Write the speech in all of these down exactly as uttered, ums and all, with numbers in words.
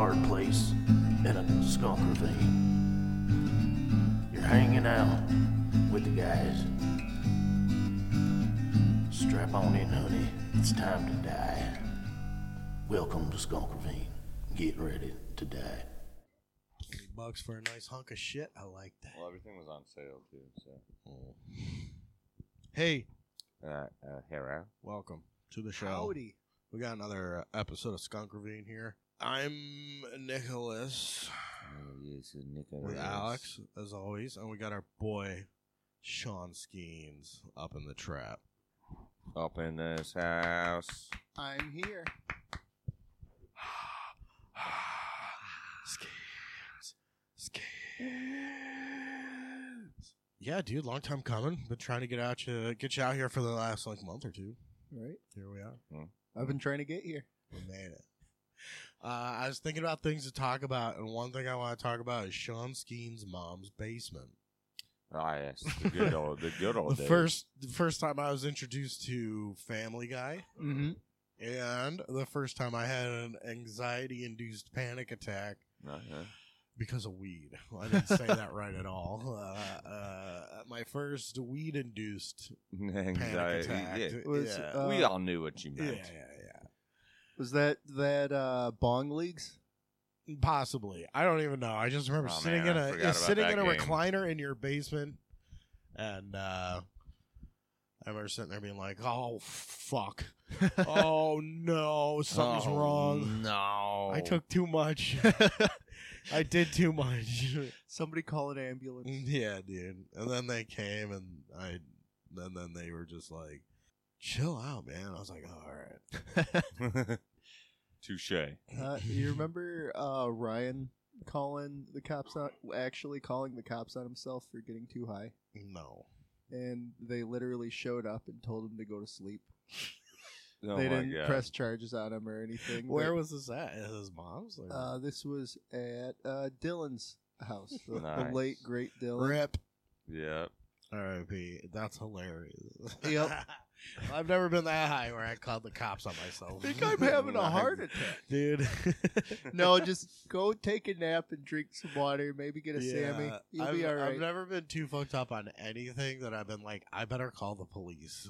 hard place in a skunk ravine. You're hanging out with the guys. Strap on in, honey. It's time to die. Welcome to Skunk Ravine. Get ready to die. twenty bucks for a nice hunk of shit. I like that. Well, everything was on sale too. So, Oh. Hey, uh, uh, hello. welcome to the show. Howdy. We got another uh, episode of Skunk Ravine here. I'm Nicholas Oh, yes, Nicholas. with Alex, as always, and we got our boy Sean Skeens up in the trap. Up in this house. I'm here. Skeens, Skeens. Yeah, dude, long time coming. Been trying to get out you, get you out here for the last like month or two. Right. Here we are. I've been trying to get here. We made it. Uh, I was thinking about things to talk about, and one thing I want to talk about is Sean Skeen's mom's basement. Ah, yes, the good old, the good old The days. first, the first time I was introduced to Family Guy, Mm-hmm. and the first time I had an anxiety-induced panic attack Uh-huh. because of weed. Well, I didn't say that right at all. Uh, uh, my first weed-induced panic Anxiety. attack. Yeah. Was, yeah. uh, we all knew what you yeah, meant. yeah, yeah. Was that that uh, Bong Leagues? Possibly. I don't even know. I just remember Oh, sitting man, in I a forgot about sitting that in a game. recliner in your basement, and uh, I remember sitting there being like, "Oh fuck! Oh no, something's Oh, wrong. No. I took too much. I did too much." Somebody call an ambulance. Yeah, dude. And then they came, and I, and then they were just like, "Chill out, man." I was like, oh, "All right." Touche. Uh, you remember uh, Ryan calling the cops on, actually calling the cops on himself for getting too high? No. And they literally showed up and told him to go to sleep. Oh they my didn't God. press charges on him or anything. Where but, was this at? At his mom's? Or? uh, this was at uh, Dylan's house. The, the Nice. late, great Dylan. Rip. Yep. R I P That's hilarious. Yep. I've never been that high where I called the cops on myself. I think I'm having a heart attack. Dude. No, just go take a nap and drink some water. Maybe get a Yeah, Sammy. You'll I've, be all right. I've never been too fucked up on anything that I've been like, I better call the police.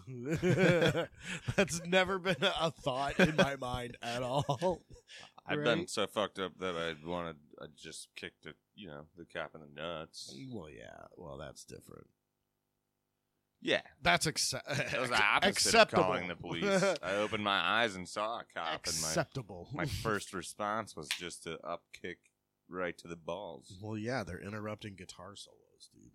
That's never been a thought in my mind at all. I've been Right. so fucked up that I wanted, I just kicked it, you know, the cap in the nuts. Well, yeah. Well, that's different. Yeah. That's acce- That was the opposite acceptable. of calling the police. I opened my eyes and saw a cop, Acceptable. and my, my first response was just to up kick right to the balls. Well, yeah, they're interrupting guitar solos, dude.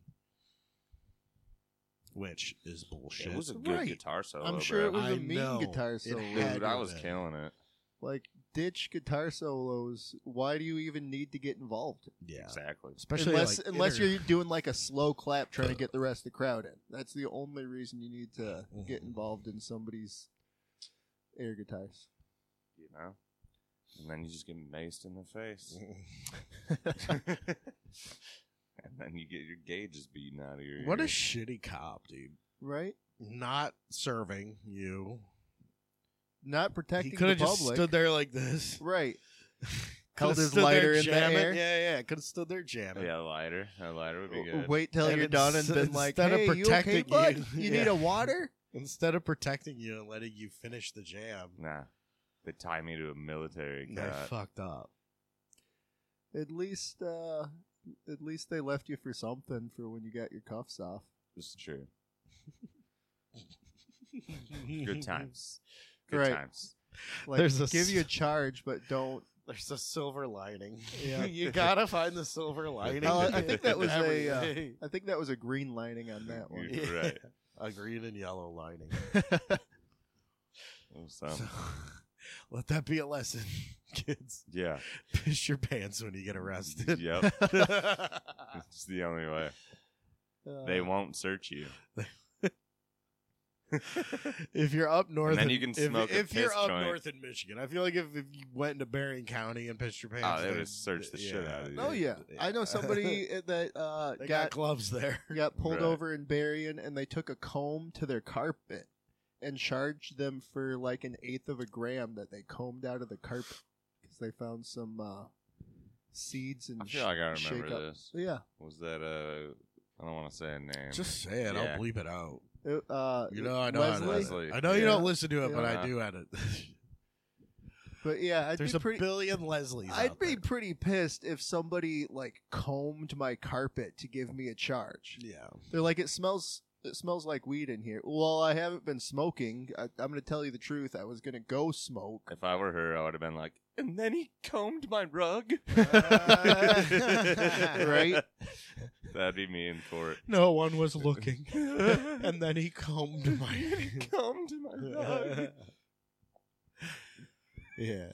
Which is bullshit. It was a good Right. guitar solo. I'm sure it bro. was I a mean know. guitar It solo. had Dude, to I have was been. killing it. Like, ditch guitar solos. Why do you even need to get involved? Yeah. Exactly. Especially unless like, unless inter- you're doing like a slow clap trying to get the rest of the crowd in. That's the only reason you need to get involved in somebody's air guitars. You know? And then you just get maced in the face. And then you get your gauges beaten out of your What a ear. shitty cop, dude. Right? Not serving you. Not He protecting could the have just public. stood there like this. Right. Held Held his lighter in the air. Yeah, yeah. Could have stood there jamming. Yeah, a lighter. A lighter would be good. Wait till And you're done and ins- been like, instead of hey, you okay, protecting bud? you- You Yeah. need a water? Instead of protecting you and letting you finish the jam, Nah. They tie me to a military they cat. fucked up. At least, uh, at least they left you for something for when you got your cuffs off. This is true. Good times. Good Right. times. Like, There's a give s- you a charge, but don't. There's a silver lining. Yeah. you gotta find the silver lining. Oh, I think that was Every a. Uh, day. I think that was a green lining on that one. You're right. A green and yellow lining. So, So, let that be a lesson, kids. yeah. Piss your pants when you get arrested. Yep. It's the only way. Uh, They won't search you. If you're up north, And then in- you can if, smoke a if you're piss up joint. north in Michigan, I feel like if, if you went into Berrien County and pissed your pants, Oh, they they'd- would search the shit out of you. Oh yeah. I know somebody that uh, They got got gloves there. got pulled Right. over in Berrien, and they took a comb to their carpet and charged them for like an eighth of a gram that they combed out of the carpet because they found some uh, seeds and I feel like I sh- remember shake up. this. Yeah. Was that uh? I don't want to say a name. Just say it. Yeah. I'll bleep it out. It, uh, You know, I know. Leslie? I, know. Leslie. I know you Yeah. don't listen to it, but Yeah. I do edit. But yeah, I'd There's be a pretty. billion Leslies. I'd out be there. pretty pissed if somebody like combed my carpet to give me a charge. Yeah. They're like, it smells. It smells like weed in here. Well, I haven't been smoking. I, I'm going to tell you the truth. I was going to go smoke. If I were her, I would have been like, and then he combed my rug. Right? That'd be me in court. No one was looking, and then he combed my. Combed my rug. Yeah.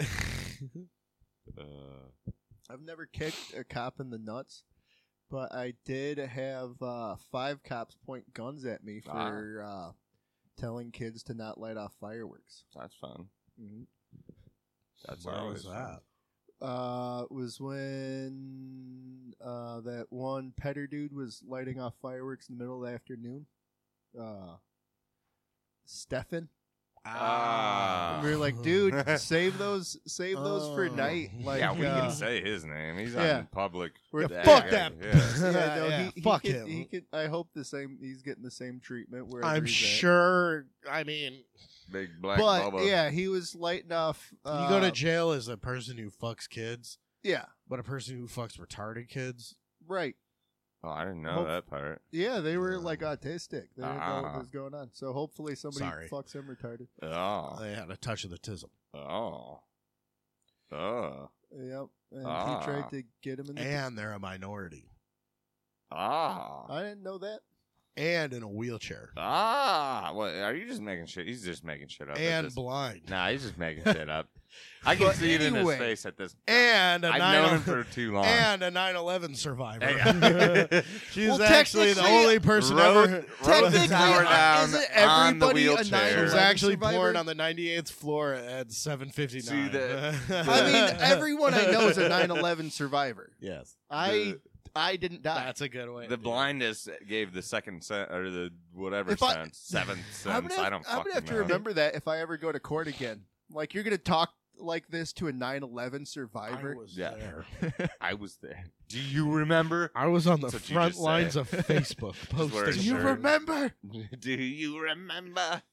Uh, I've never kicked a cop in the nuts, but I did have uh, five cops point guns at me for uh, telling kids to not light off fireworks. that's fun. Mm-hmm. That's Where always was fun. that? Uh, was when uh, that one petter dude was lighting off fireworks in the middle of the afternoon. Uh, Stefan. Ah. And we were like, dude, save those, save those for Oh. night. Like, yeah, we uh, can say his name. He's yeah. on public. We're- Yeah, Yeah, fuck yeah, that. yeah. yeah, no, Yeah, he, he fuck could, him. He could. I hope the same. He's getting the same treatment wherever I'm he's sure. I mean, Big at. black But Bubba. yeah, he was lighting off. Uh, you go to jail as a person who fucks kids, yeah, but a person who fucks retarded kids. right. Oh, I didn't know Hope- that part. Yeah, they were like autistic. They didn't know what Ah. was going on. So hopefully somebody Sorry. fucks him retarded. Oh. They had a touch of the tism. Oh. Oh. Yep. And Ah. he tried to get him in the. And they're a minority. Ah. I didn't know that. And in a wheelchair. Ah. What? Are you just making shit? He's just making shit up. at And this- blind. Nah, he's just making shit up. I can But see it in his anyway. face at this. And a I've nine known him for too long. and a nine eleven survivor. Hey. She's Well, actually the technically- only person Rode- ever. rode the Technically, tower down isn't on the everybody a wheelchair. She nine was eleven actually survivor? born on the ninety-eighth floor at seven fifty-nine. See, the- I mean, everyone I know is a nine eleven survivor. Yes. I The- I didn't die. That's a good way. The to do it. blindness gave the second cent or the whatever If I- cent, seventh I'm cents. gonna have, I don't I'm fucking gonna have to know. remember that if I ever go to court again. Like, you're gonna talk like this to a nine eleven survivor. I was Yeah. there. I was there. Do you remember? I was on the That's what you front just lines said. of Facebook wearing posting. a Do you shirt. remember? Do you remember?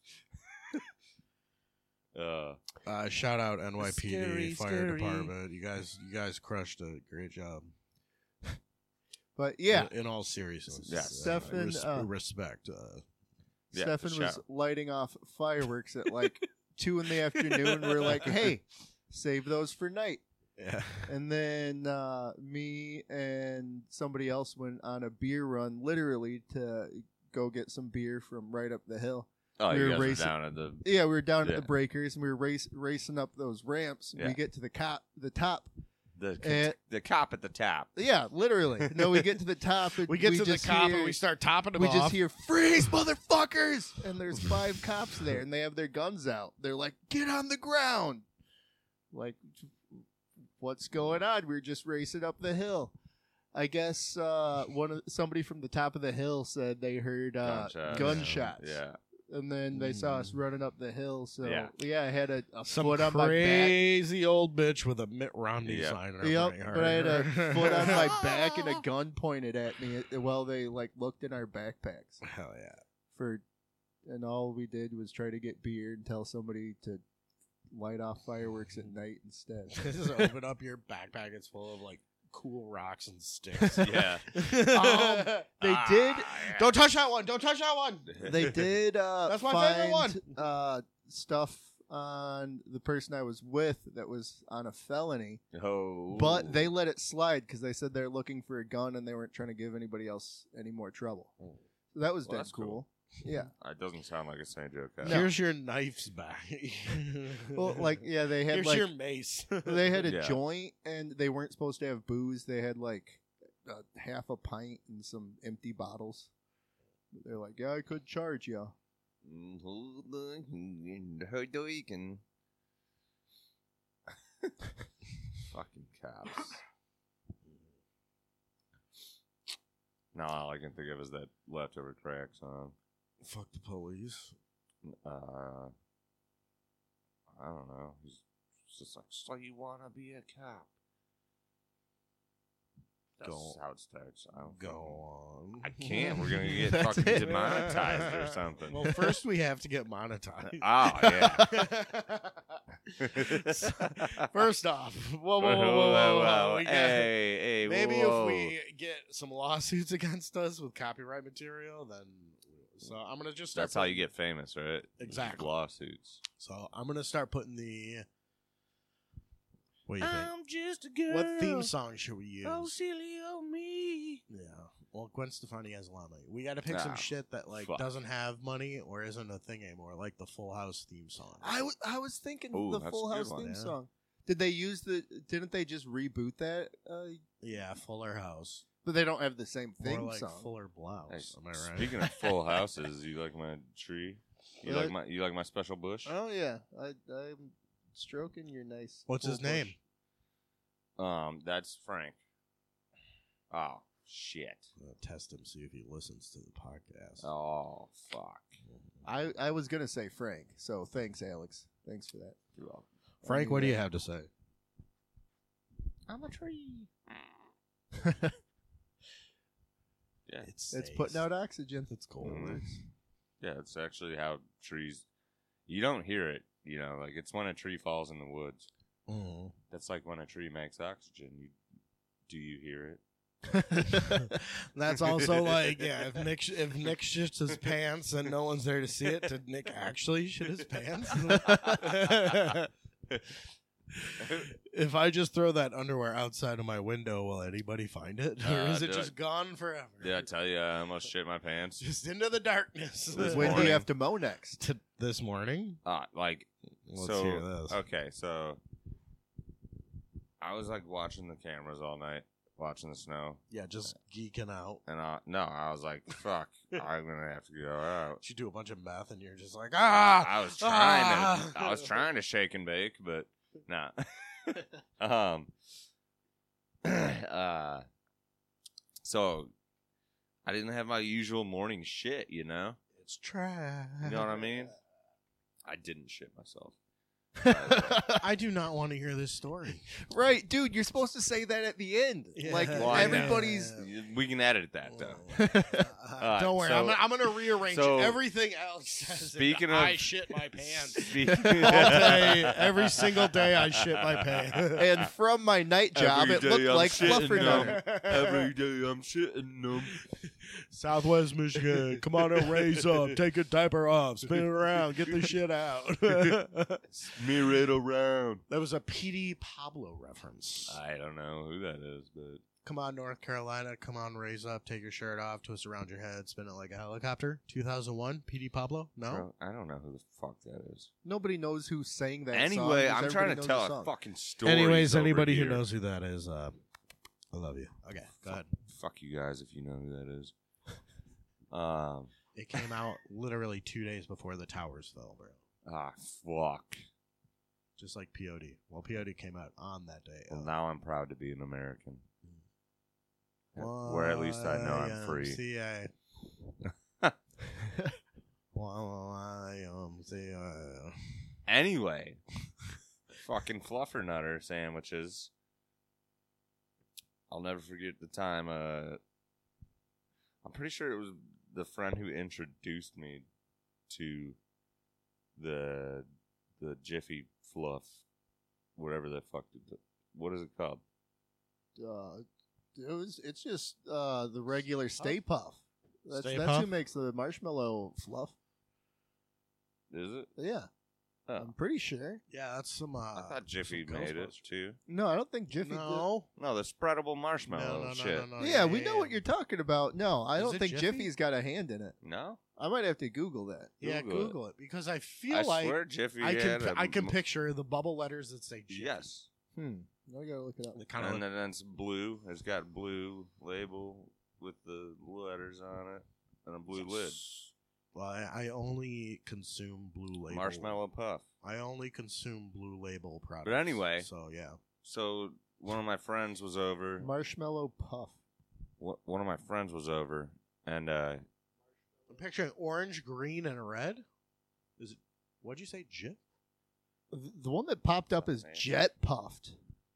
Uh, Uh, shout out N Y P D Scary, Fire scary. Department. You guys, you guys crushed it. Great job. But yeah, In, in all seriousness. Yeah. Uh, Stefan, res- uh, respect. Uh, yeah, Stefan was shout. lighting off fireworks at like two in the afternoon. We're like, hey, save those for night. yeah. And then uh, me and somebody else went on a beer run, literally to go get some beer from right up the hill. Oh, we you were guys were racing- down at the. Yeah, we were down Yeah. at the breakers and we were race, racing up those ramps. Yeah. We get to the cop, the top. The, Eh. the cop at the tap. Yeah, literally. No, we get to the top. And We get to the just cop hear, and we start topping them we off. just hear freeze, motherfuckers! And there's five cops there, and they have their guns out. They're like, "Get on the ground!" Like, what's going on? We're just racing up the hill. I guess uh, one of somebody from the top of the hill said they heard uh, Gunshots. gunshots. Yeah. And then they saw us running up the hill. So Yeah. yeah, I had a, a Some foot on my back. crazy old bitch with a Mitt Romney Yep. sign. in her Yep, front but I had a yard. foot on my back and a gun pointed at me while they like looked in our backpacks. Hell yeah. For and all we did was try to get beer and tell somebody to light off fireworks at night instead. Just open up your backpack. It's full of like cool rocks and sticks. Yeah. Um, They Ah, did. yeah. Don't touch that one. Don't touch that one. They did. Uh, That's my find, favorite one. Uh, stuff on the person I was with that was on a felony, Oh. but they let it slide because they said they're looking for a gun and they weren't trying to give anybody else any more trouble. So that was Well, dead that's cool. cool. Yeah. It doesn't sound like a Saint Joe cat. No. Here's your knife's back. Well, like yeah, they had Here's like your mace. they had a Yeah. joint and they weren't supposed to have booze. They had like uh, half a pint and some empty bottles. They're like, yeah, I could charge you. Fucking cops. No, all I can think of is that leftover crack song. Fuck the police. Uh, I don't know. He's just like, so you want to be a cop? That's Go- how it starts. I don't Go fucking- on. I can't. We're gonna get That's fucking it. demonetized or something. Well, first we have to get monetized. Oh yeah. First off, whoa, whoa, whoa, whoa, Whoa, whoa, whoa, whoa. We got- hey, hey, maybe whoa. if we get some lawsuits against us with copyright material, then so I'm gonna just start That's how you putting- get famous, right? Exactly. Lawsuits. So I'm gonna start putting the. What do you think? I'm just a girl. What theme song should we use? Oh, silly oh me. Yeah. Well, Gwen Stefani has a lot of money. We got to pick some Ah, shit that like fuck. doesn't have money or isn't a thing anymore, like the Full House theme song. I was I was thinking Ooh, the that's Full a good House one, theme yeah. song. Did they use the? Didn't they just reboot that? Uh, Yeah, Fuller House. but they don't have the same More theme like song. Fuller Blouse. Hey, Am I right? Speaking of full houses, you like my tree? You What? like my you like my special bush? Oh yeah, I, I'm stroking your nice. What's full his name? bush. Um, that's Frank. Oh shit. I'm gonna test him, see if he listens to the podcast. Oh fuck. I I was gonna say Frank. So thanks, Alex. Thanks for that. You're welcome. Frank, what do you have to say? I'm a tree. Yeah. It's It's putting out oxygen. It's cold. Mhm. Yeah, it's actually how trees. You don't hear it, you know. Like it's when a tree falls in the woods. Mm. That's like when a tree makes oxygen. You do you hear it? That's also like, yeah, if Nick sh- if Nick shits his pants and no one's there to see it, did Nick actually shit his pants? If I just throw that underwear outside of my window, will anybody find it, or Uh, is it do just it. gone forever? Did I tell you I almost shit my pants? Just into the darkness. This When do morning. you have to mow next? To this morning? Ah, like Let's so. hear this. Okay, so I was like watching the cameras all night, watching the snow, Yeah, just geeking out. and I no, I was like, "Fuck, I'm gonna have to go out." You do a bunch of meth, and you're just like, ah. I was trying ah! to, I was trying to shake and bake, but nah. um. uh. So, I didn't have my usual morning shit, you know. It's trash. You know what I mean? I didn't shit myself. I do not want to hear this story. Right, dude. You're supposed to say that at the end. Yeah. Like Well, I know. everybody's. We can edit that though. Uh, don't worry, so- I'm, gonna- I'm going to rearrange so, it. Everything else says speaking that of- I shit my pants. Speak- All day, every single day, I shit my pants. And from my night job, Every it day looked I'm like shitting Fluffernutter. them. Every day I'm shitting them. Southwest Michigan, come on and raise up, take your diaper off, spin it around, get the shit out. Smear it around. That was a P D Pablo reference. I don't know who that is, but Come on, North Carolina, come on, raise up, take your shirt off, twist around your head, spin it like a helicopter. two thousand one, P D Pablo? No? Bro, I don't know who the fuck that is. Nobody knows who sang that song. Anyway, 'cause I'm trying everybody to knows tell the a song. fucking story. Anyways, anybody who knows who that is, uh, I love you. Okay, go ahead. Fuck you guys if you know who that is. Um, It came out literally two days before the towers fell, bro. ah, fuck. Just like P O D. Well, P O D came out on that day. Well, uh, now I'm proud to be an American. Where at least I know I'm free. Y M C A. Y M C A. Anyway, fucking fluffernutter sandwiches. I'll never forget the time. Uh, I'm pretty sure it was the friend who introduced me to the the Jiffy Fluff, whatever the fuck. Did, what is it called? Uh, it was. It's just uh, the regular Stay Puff. That's, Stay that's Puff? who makes the marshmallow fluff. Is it? Yeah, Oh, I'm pretty sure. Yeah, that's some. Uh, I thought Jiffy some made it Ghostbusters. too. No, I don't think Jiffy. No. No, the spreadable marshmallow No, no, no, shit. no, no. Did. Yeah, we know what you're talking about. No, I Is don't it think Jiffy? Jiffy's got a hand in it. No? I might have to Google that. Yeah, Google it. Google it. because I feel I like swear Jiffy I can had pi- a I can m- picture the bubble letters that say Jiffy. Yes. Hmm. I gotta look it up. They kind of And then it's blue. It's got blue label with the letters on it and a blue lid. Well, I, I only consume blue label. Marshmallow puff. I only consume blue label products. But anyway. so yeah. So one of my friends was over. Marshmallow Puff. wh- One of my friends was over, and uh, I'm picturing orange, green, and red. Is it? What'd you say, Jif? The the one that popped up is Man. Jet Puffed.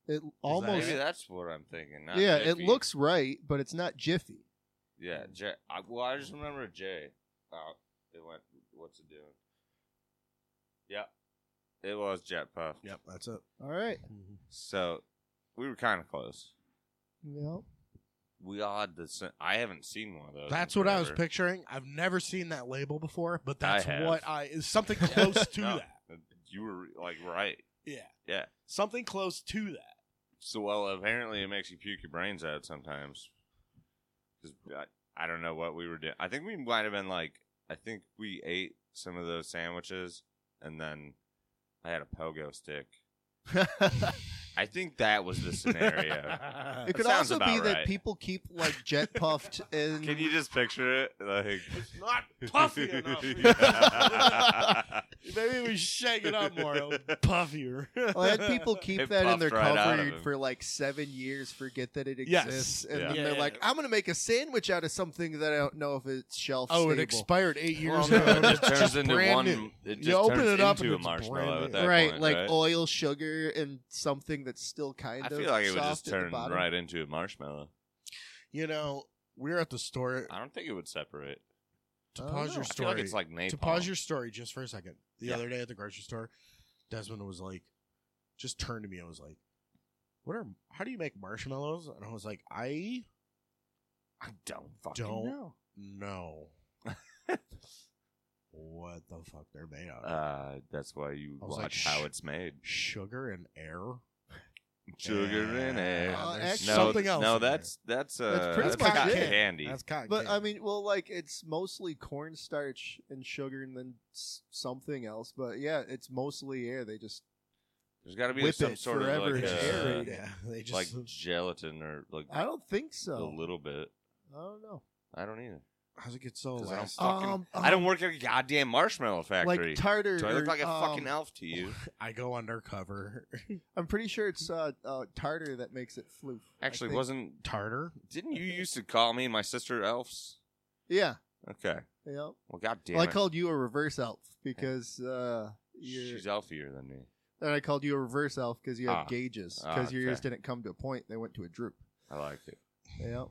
It almost. Maybe that's what I'm thinking. Not Yeah, Jiffy. it looks right, but it's not Jiffy. Yeah, J. I, well, I just remember J. Oh, it went. What's it doing? Yep, it was Jet Puff. Yep, that's it. All right. So we were kind of close. Yep. We all had the. sa- I haven't seen one of those. That's in what I was forever. picturing. I've never seen that label before, but that's have. what I is something close to No, that. You were like right. Yeah, Yeah. something close to that. So well, apparently it makes you puke your brains out sometimes. 'Cause I, I don't know what we were doing. I think we might have been like. I think we ate some of those sandwiches, and then I had a pogo stick. I think that was the scenario. It could sounds also be about that right. people keep like jet puffed and Can you just picture it? Like It's not puffy enough. Maybe we shake it up more. It'll be puffier. well, I had people keep It that in their puffed right out of cupboard him. for like seven years, forget that it Yes. exists, and Yeah. then Yeah, they're yeah. like, "I'm gonna make a sandwich out of something that I don't know if it's shelf Oh, it stable." expired eight years Well, ago. no, it just It's turns into brand one. new. It just You open turns it up into and a it's marshmallow brand at new. that right, point, like right? oil, sugar, and something that's still kind I of. feel like it would soft just at the turn bottom. right into a marshmallow. You know, we were at the store. I don't think it would separate. To I don't pause know. your I feel story, like it's like napalm. to pause your story just for a second. The Yeah. other day at the grocery store, Desmond was like, just turned to me and was like, "What are? How do you make marshmallows?" And I was like, "I I don't fucking don't know. know what the fuck they're made out of. Uh, that's why you I was like, watch how sh- it's made. Sugar and air. Sugar in air. Uh, there's actually- no, something else. no, in there. that's that's uh, That's pretty that's much cotton it. candy. That's cotton But I candy. mean, well, like it's mostly cornstarch and sugar, and then s- something else. But yeah, it's mostly air. They just There's got to be whip some it sort forever of like and uh, aerate it. yeah, they just like gelatin or like I don't think a so. little bit. I don't know. I don't either. how's it get so 'Cause I don't last? fucking. Um, I don't um, work at a goddamn marshmallow factory. Like tartar. Do I look or, like a um, fucking elf to you? I go undercover. I'm pretty sure it's uh, uh, tartar that makes it floof. I Actually, think. wasn't Tartar. didn't you used to call me and my sister elves? Yeah. Okay. Yeah. Well, goddamn Well, I it. called you a reverse elf because uh, you're, She's elfier than me. and I called you a reverse elf because you have Ah. gauges Ah, because yours okay. didn't come to a point; they went to a droop. I like it. Yeah.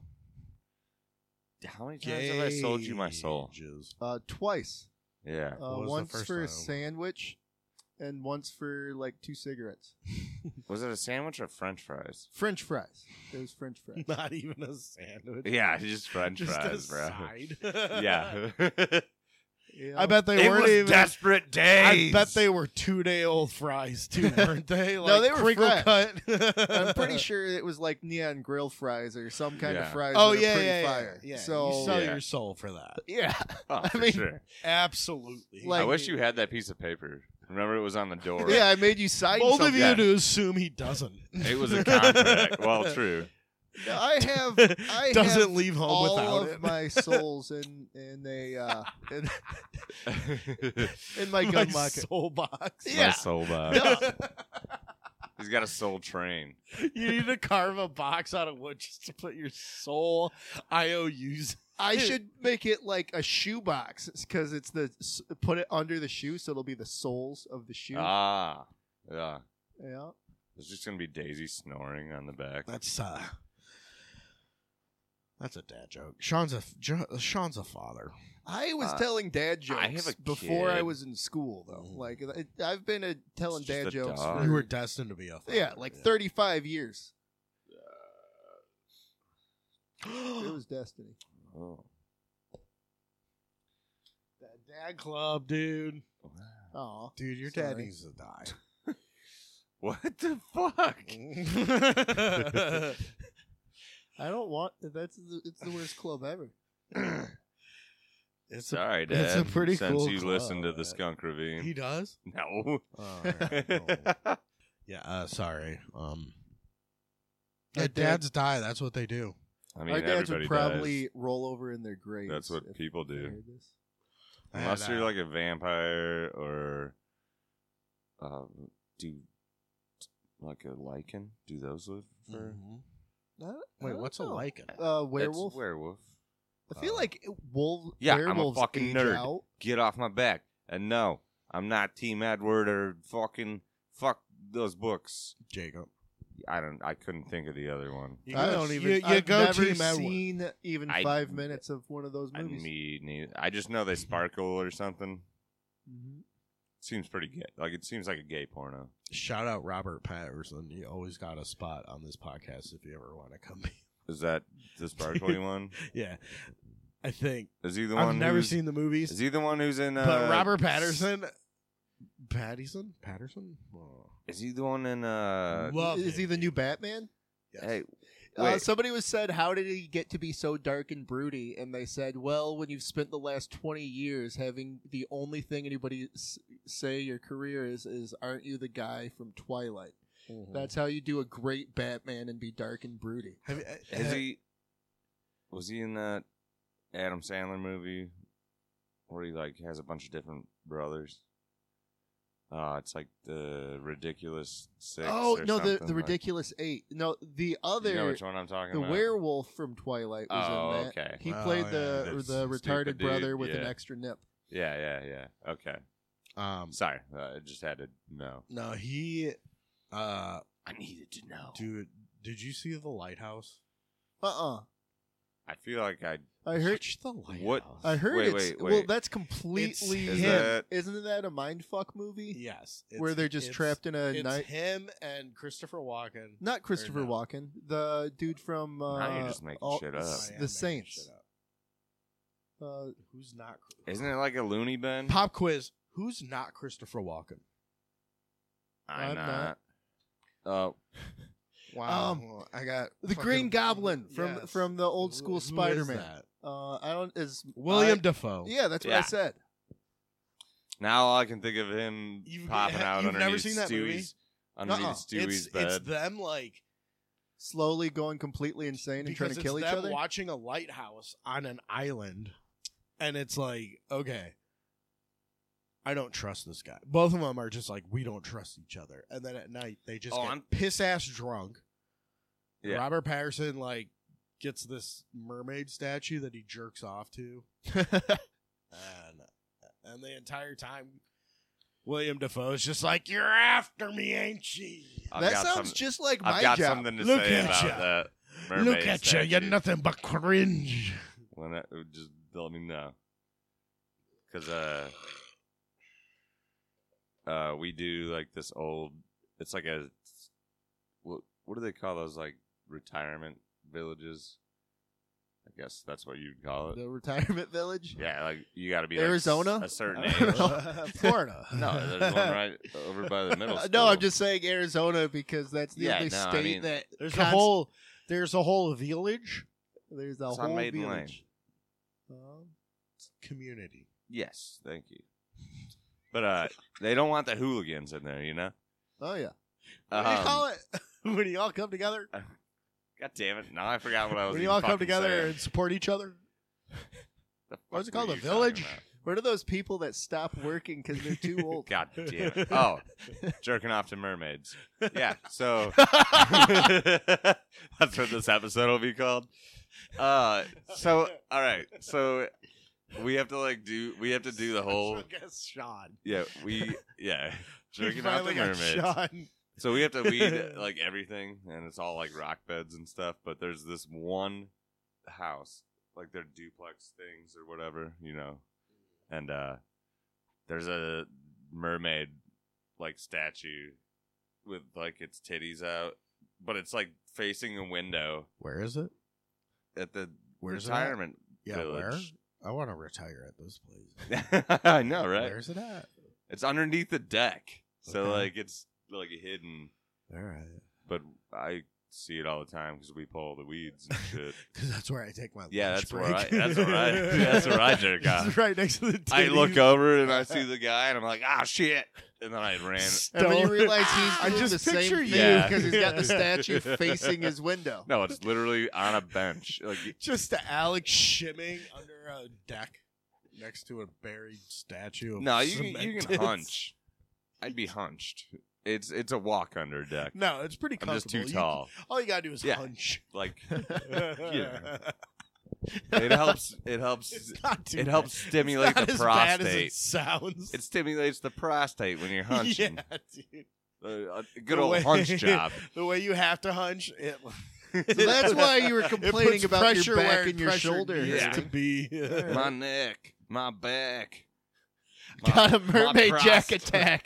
How many times have I sold you my soul? Gauges. Uh, twice. Yeah. Uh, What was the once first for a time? sandwich, and once for like two cigarettes. Was it a sandwich or French fries? French fries. It was French fries. Not even a sandwich. Yeah, just French Just fries, a bro. side. Yeah. Yeah. I bet they it weren't was even. desperate days. I bet they were two day old fries too, weren't they? Like No, they were crinkle fresh. cut. I'm pretty sure it was like neon grill fries or some kind of Yeah. fries. Oh that are yeah, pretty yeah, yeah, fire. yeah. So you sell Yeah. your soul for that. yeah, Oh, I for mean, sure. Absolutely. Like- I wish you had that piece of paper. Remember, it was on the door. yeah. I made you sign both of something. you Yeah. to assume he doesn't. It was a contract. Well, true. No, I have. I doesn't have leave home all without of it. my souls in in a uh, in, in my My gun locker. soul box. My Yeah. soul box. Yeah. He's got a soul train. You need to carve a box out of wood just to put your soul I O Us. I should make it like a shoe box because it's the s- put it under the shoe, so it'll be the soles of the shoe. Ah, yeah. yeah. There's just gonna be Daisy snoring on the back. That's uh That's a dad joke. Sean's a Jo- Sean's a father. I was Uh, telling dad jokes I have a before I kid. was in school, though. Mhm. Like it, I've been uh, telling It's just dad a jokes. dog. For, You were destined to be a father. yeah, like thirty-five years. It was destiny. Oh. That dad club, dude. Aw. Dude, your dad Sorry. needs to die. What the fuck? I don't want. That's the, it's the worst club ever. It's a, Sorry, Dad. it's a pretty Since cool you club, listen to the man. Skunk Ravine. he does? No. Oh, alright, no. Yeah, uh, sorry. Um, Our yeah, dad- dads die. That's what they do. I mean, Our dads would everybody probably dies. roll over in their graves. That's what if people they do. heard this. Unless And, you're uh, like a vampire or um, do like a lichen. Do those live for? mhm. I don't- I Wait, don't what's a know. lichen? Uh, werewolf. It's werewolf. I feel Uh, like wolf. Yeah, I'm a werewolves fucking age nerd. out. Get off my back. And no, I'm not Team Edward or fucking fuck those books. Jacob. I don't. I couldn't think of the other one. You I go- don't even. You, you I've go never Team Edward. seen even I- five minutes of one of those I movies. me neither. I just know they sparkle or something. Mhm. Seems pretty gay. Like it seems like a gay porno. Shout out Robert Patterson. You always got a spot on this podcast if you ever want to come. Is that the sparkly one? Yeah, I think Is he the I've one? never who's, seen the movies, Is he the one who's in? Uh, but Robert Patterson, Patterson, Patterson. Oh. Is he the one in? Uh, Love Is he him, the new dude. Batman? Yes. hey, Uh, wait. somebody was said, "How did he get to be so dark and broody?" And they said, "Well, when you've spent the last twenty years having the only thing anybody s- say your career is is, aren't you the guy from Twilight? Mhm. That's how you do a great Batman and be dark and broody." Have you- Is he? Was he in that Adam Sandler movie where he like has a bunch of different brothers? Uh, it's like the Ridiculous Six. Oh or no, the something, the like- ridiculous eight. No, the other You know which one I'm talking the about? werewolf from Twilight was Oh, in that. okay. He Oh, played yeah, the that's the stupid retarded dude, brother with an yeah. extra nip. Yeah, yeah, yeah. Okay. um, Sorry, uh, I just had to know. no, he. Uh, I needed to know. dude, did you see The Lighthouse? Uh uh I feel like I. I heard. Watch The Lighthouse. What- I heard Wait, it's wait, well. wait. That's completely Is him. that- Isn't that a mindfuck movie? Yes, it's- Where they're just it's- trapped in a It's night. him and Christopher Walken. Not Christopher no? Walken, the dude from uh, Now you're just making all- shit up. I am s- making the shit Saints. up. Uh, Who's not? Isn't it like a loony bin? Pop quiz. Who's not Christopher Walken? I'm I'm not. Oh, Wow. Um, I got the fucking- Green Goblin from Yes. from the old Who- school who is Spider-Man. that? Uh, I don't is William I- Dafoe. Yeah, that's what I Yeah. said. now all I can think of him You've- popping ha- out you've never underneath seen that movie? Stewie's underneath Uh-uh. Stewie's it's, bed. it's them like Slowly going completely insane and trying because to kill it's each them other. watching a lighthouse on an island, and it's like, okay, I don't trust this guy. Both of them are just like, we don't trust each other, and then at night they just Oh, get I'm- piss ass drunk. Yeah. Robert Patterson like gets this mermaid statue that he jerks off to, and and the entire time, William Dafoe is just like, "You're after me, ain't you? I've that got sounds some- just like I've my got job. something to Look say at about ya. that. Mermaid Look at you, you're statue. nothing but cringe." When I, just let me know, because uh, uh, we do like this old. It's like a what? What do they call those? Like retirement villages? I guess that's what you'd call it. The retirement village. Yeah, like you got to be like, Arizona? s- a certain I age. don't know. Florida. No, there's one right over by the middle. Uh, School. no, I'm just saying Arizona because that's the Yeah, only no, I state mean, that There's a const- whole. There's a whole village There's a It's on whole Maiden Lane. village. Um, community. Yes, thank you. But uh, they don't want the hooligans in there, you know. oh yeah. What do you Um, call it? When you all come together. God damn it! Now I forgot what I was. When you even all come fucking together saying. and support each other. The What's it fuck called, were a you village? talking What are those people that stop working because they're too old? about? God damn it! Oh, jerking off to mermaids. Yeah, so that's what this episode will be called. Uh, so all right, so we have to like do we have to do the whole I guess Sean. yeah we yeah We jerking off to finally got mermaids. Sean. So we have to weed like everything, and it's all like rock beds and stuff. But there's this one house, like they're duplex things or whatever, you know. And uh there's a mermaid like statue with like its titties out, but it's like facing a window Where is it? at the Where's it at? retirement Yeah, where? village. I want to retire at this place. I know, right? Where's it at? It's underneath the deck, so Okay. like it's like hidden. All right. But I see it all the time because we pull the weeds and shit. Because that's where I take my Yeah, lunch that's break. where I- that's where I- that's where I jerk off. It's right next to the I look titties. over and I see the guy and I'm like, ah, shit. And then I ran. And then you Stone. realize he's I doing just the same picture thing you. Yeah. because he's got the statue facing his window. No, it's literally on a bench. Like, Just Alex shimming under a deck next to a buried statue. Of no, you can, you can cemented- hunch. I'd be hunched. It's it's a walk under deck. No, it's pretty I'm just comfortable. too You- tall. all you gotta do is Yeah. hunch. Like, yeah. It helps. It helps. It's not too It bad. helps stimulate It's not the as bad as prostate. it sounds. It stimulates the prostate when you're hunching. Yeah, dude. Uh, a good The old way- hunch job. The way you have to hunch, it, So that's why you were it complaining puts about pressure your back where and your pressure shoulder. needs Yeah. to be. My neck, my back. Got a my mermaid jack prost- attack.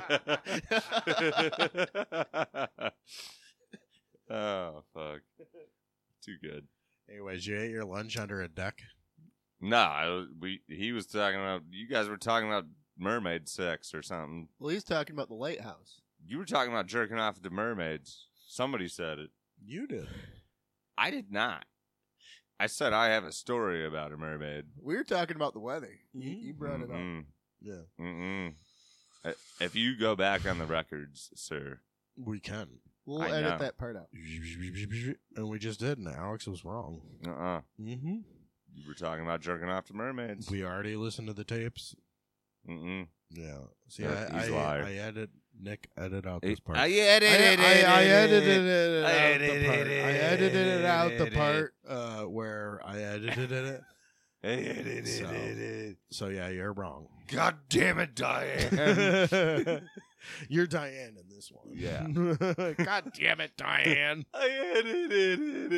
Oh fuck! Too good. Anyways, you ate your lunch under a deck. Nah, I was- we he was talking about. You guys were talking about mermaid sex or something. Well, he's talking about the lighthouse. You were talking about jerking off to mermaids. Somebody said it. You did. I did not. I said I have a story about a mermaid. We were talking about the weather. You, you brought it up. Mm-mm. Yeah, Mm-mm. Uh, If you go back on the records, sir. we can. We'll I edit know. that part out. And we just did, and Alex was wrong. Uh-uh. Mm-hmm. You were talking about jerking off to mermaids. We already listened to the tapes. Mm-mm. Yeah. See, Yeah, I, he's a I, liar. I edit. Nick edit out this part. I I, edited I, I edited it I out the edited part. it. I edited it out the part uh, where I edited it. Edited. So yeah, you're wrong. God damn it, Diane. You're Diane in this one. Yeah. God damn it, Diane. I edited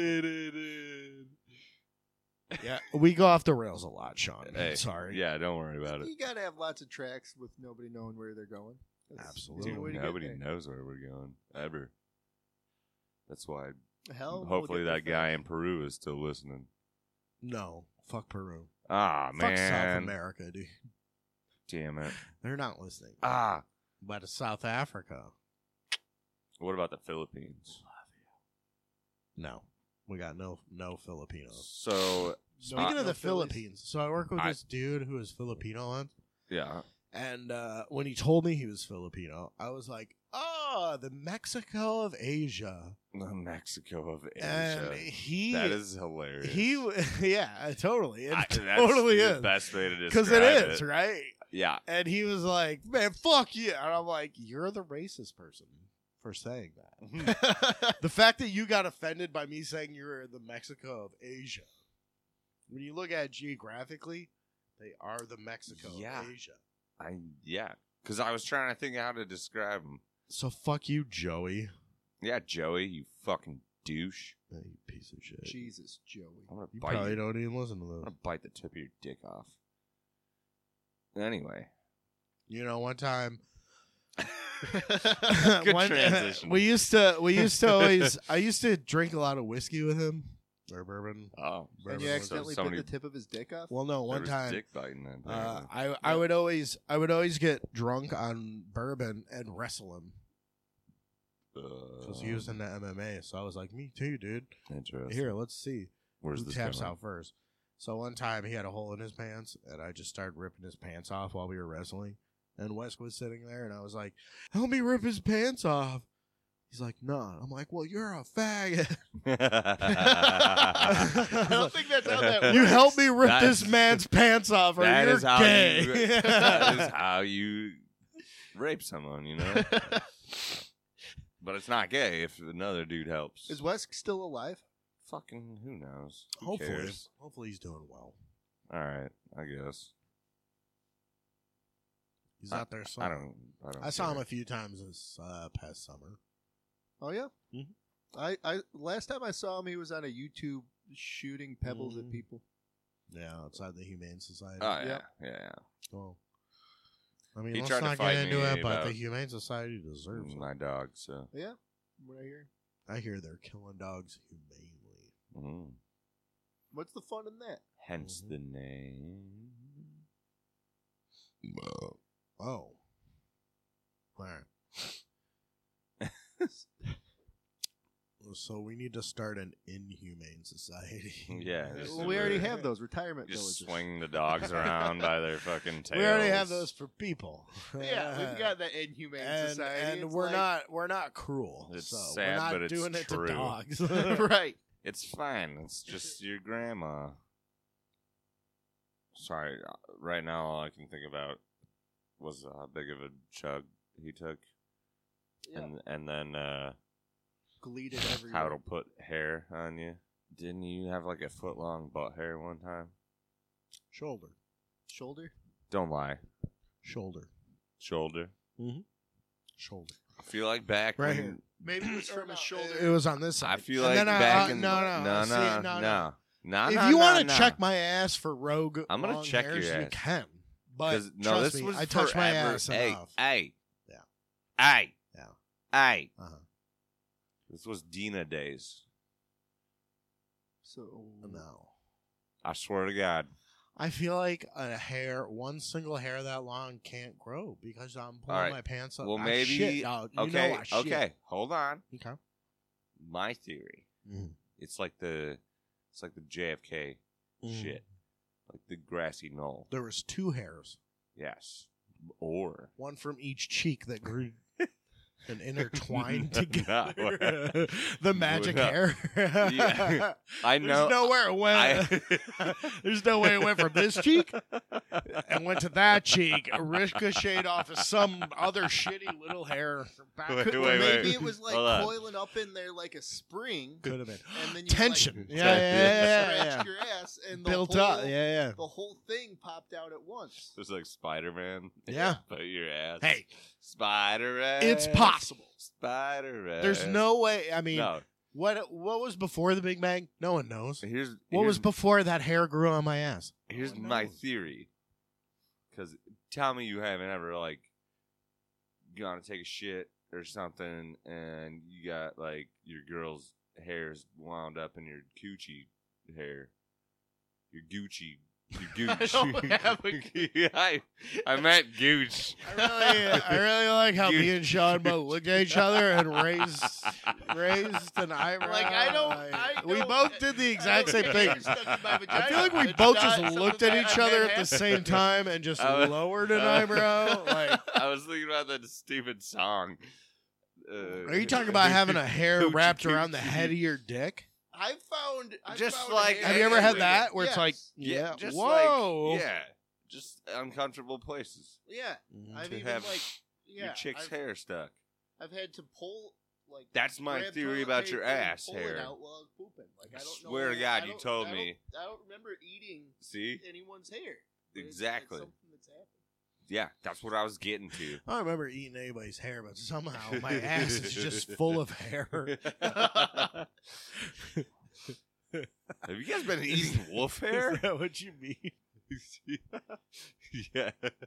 it. Yeah, we go off the rails a lot, Sean. Hey, Sorry. Yeah, don't worry about it. You gotta have lots of tracks with nobody knowing where they're going. That's Absolutely. the only way Dude, to get nobody there. knows where we're going ever. That's why. Hell, we'll hopefully, get that there guy fast. in Peru is still listening. No, fuck Peru. Ah, Fuck South man. America, dude. Damn it. They're not listening. Ah. But South Africa. What about the Philippines? No, we got no no Filipinos. So, Speaking Uh, of no the Phillies. Philippines, so I work with I- this dude who is Filipino once, yeah. and uh, when he told me he was Filipino, I was like, "Oh, the Mexico of Asia." The Mexico of Asia. And he, that is hilarious. he, yeah, totally, it I- that's totally the is, best way to describe because it is right. Yeah. And he was like, "Man, fuck you," and I'm like, "You're the racist person for saying that." The fact that you got offended by me saying you're the Mexico of Asia. When you look at it geographically, they are the Mexico Yeah. of Asia. I yeah. Because I was trying to think how to describe him. So fuck you, Joey. Yeah, Joey, you fucking douche. Yeah, you piece of shit. Jesus, Joey. I'm gonna You bite probably you. don't even listen to I'm those. gonna bite the tip of your dick off. Anyway. You know, one time, Good one- transition. we used to, we used to always, I used to drink a lot of whiskey with him or bourbon. Oh. And Bourbon you was- accidentally somebody- put the tip of his dick off? Well, no, There one was time, dick biting then. uh, apparently. I, I would always, I would always get drunk on bourbon and wrestle him because he was Uh, into M M A. So I was like, me too, dude. Interesting. Here, let's see. Where's who this taps going? out first. So one time he had a hole in his pants, and I just started ripping his pants off while we were wrestling. And Wes was sitting there, and I was like, "Help me rip his pants off." He's like, "No." I'm like, "Well, you're a faggot. I don't think that's how that works. You help me rip That's- this man's pants off, or That you're is how gay." you. That is how you rape someone, you know. But it's not gay if another dude helps. Is Wes still alive? Fucking who knows? Who hopefully, cares? hopefully he's doing well. All right, I guess. He's I- out there. I Somewhere. don't. I don't. I saw him care. a few times this uh, past summer. Oh yeah. Mhm. I, I last time I saw him, he was on a YouTube shooting pebbles at Mhm. people. Yeah, outside the Humane Society. Oh yeah, Yep. yeah, yeah. Well, I mean, He let's tried to not fight get into me it, but about- the Humane Society deserves it. My dog. So. Yeah, what I hear. I hear they're killing dogs humanely. Mm. What's the fun in that? Hence Mhm. the name. Oh. All right. So we need to start an inhumane society. Yeah, just Well, we already really- have those retirement Just villages. swing the dogs around by their fucking tails. We already have those for people. Yeah, we've got the inhumane and, society. and It's we're like- not we're not cruel. It's so sad, we're not but it's doing it true. to dogs. right. It's fine. It's just your grandma. Sorry, uh, right now all I can think about was how big of a chug he took, Yeah. and and then uh, Gleated everywhere. how it'll put hair on you. Didn't you have like a foot long butt hair one time? Shoulder. Shoulder. Don't lie. Shoulder. Shoulder. Shoulder. I feel like back Right when here. Maybe it was from his shoulder. It was on this side. I feel And like then I- back uh, in no, no, no, see, no, no, no, no. no. If no, you no, want to no. check my ass for rogue, I'm gonna long check your hairs, you ass. can. But 'Cause- no, trust this me, was I touched my forever. ass Hey, enough. hey, Yeah. hey, Yeah. hey. Uh-huh. This was Dina days. So No. I swear to God. I feel like a hair, one single hair that long can't grow because I'm pulling All right. my pants up. Well, I maybe. shit, dog. You okay, know I shit. okay. Hold on. Okay. My theory. Mhm. It's like the, it's like the J F K Mhm. shit, like the grassy knoll. There was two hairs, Yes. Or one from each cheek that grew and intertwined No. together. The magic No. hair. Yeah. I There's know. nowhere it went. I, There's no way it went from this cheek and went to that cheek, ricocheted off of some other shitty little hair. Back. Wait, Could- wait, maybe wait. it was like Hold on. coiling up in there like a spring, Could have been and then you tension. Like, yeah, yeah, yeah, yeah, scratched yeah. your ass, and the Built whole, up. Yeah, yeah, the whole thing popped out at once. It was like Spider Man. yeah. But your ass. Hey, Spider Man. it's possible. Spider Man. There's no way. I mean, No. what what was before the Big Bang? No one knows. Here's What here's, was before that hair grew on my ass? Here's No one my knows. theory. Because tell me you haven't ever like gone to take a shit or something, and you got like your girl's hairs wound up in your coochie hair, your Gucci. Your I gooch. don't have a Yeah, I, I meant gooch. I really, I really like how You- me and Sean both looked at each other and raised, raised an eyebrow. Like I don't. Like, I we don't- both did the I exact don't same get thing. hair stuck in my I feel like we vagina. both It's just not looked something at each that other I've at the had. same time and just I was- lowered an uh, eyebrow. Like, I was thinking about that stupid song. Uh, are you talking about having a hair Coochie wrapped around the coochie. head of your dick? I found I Just found like- hair Have you ever had everywhere. that where it's Yes. like, Yeah, yeah, just whoa, like yeah, just uncomfortable places. Yeah, Mhm. I've To even have like yeah. your chick's I've, hair stuck. I've had to pull like. That's my grab theory toilet about your paper and ass pull it hair. out while I was pooping. Like I don't know. Swear to God, I you don't- told I don't- me. I don't remember eating See, anyone's hair. But it's- it's Exactly. something that's happened. yeah, that's what I was getting to. I don't remember eating anybody's hair, but somehow my ass is just full of hair. Have you guys been eating wolf hair? Is that what you mean? yeah.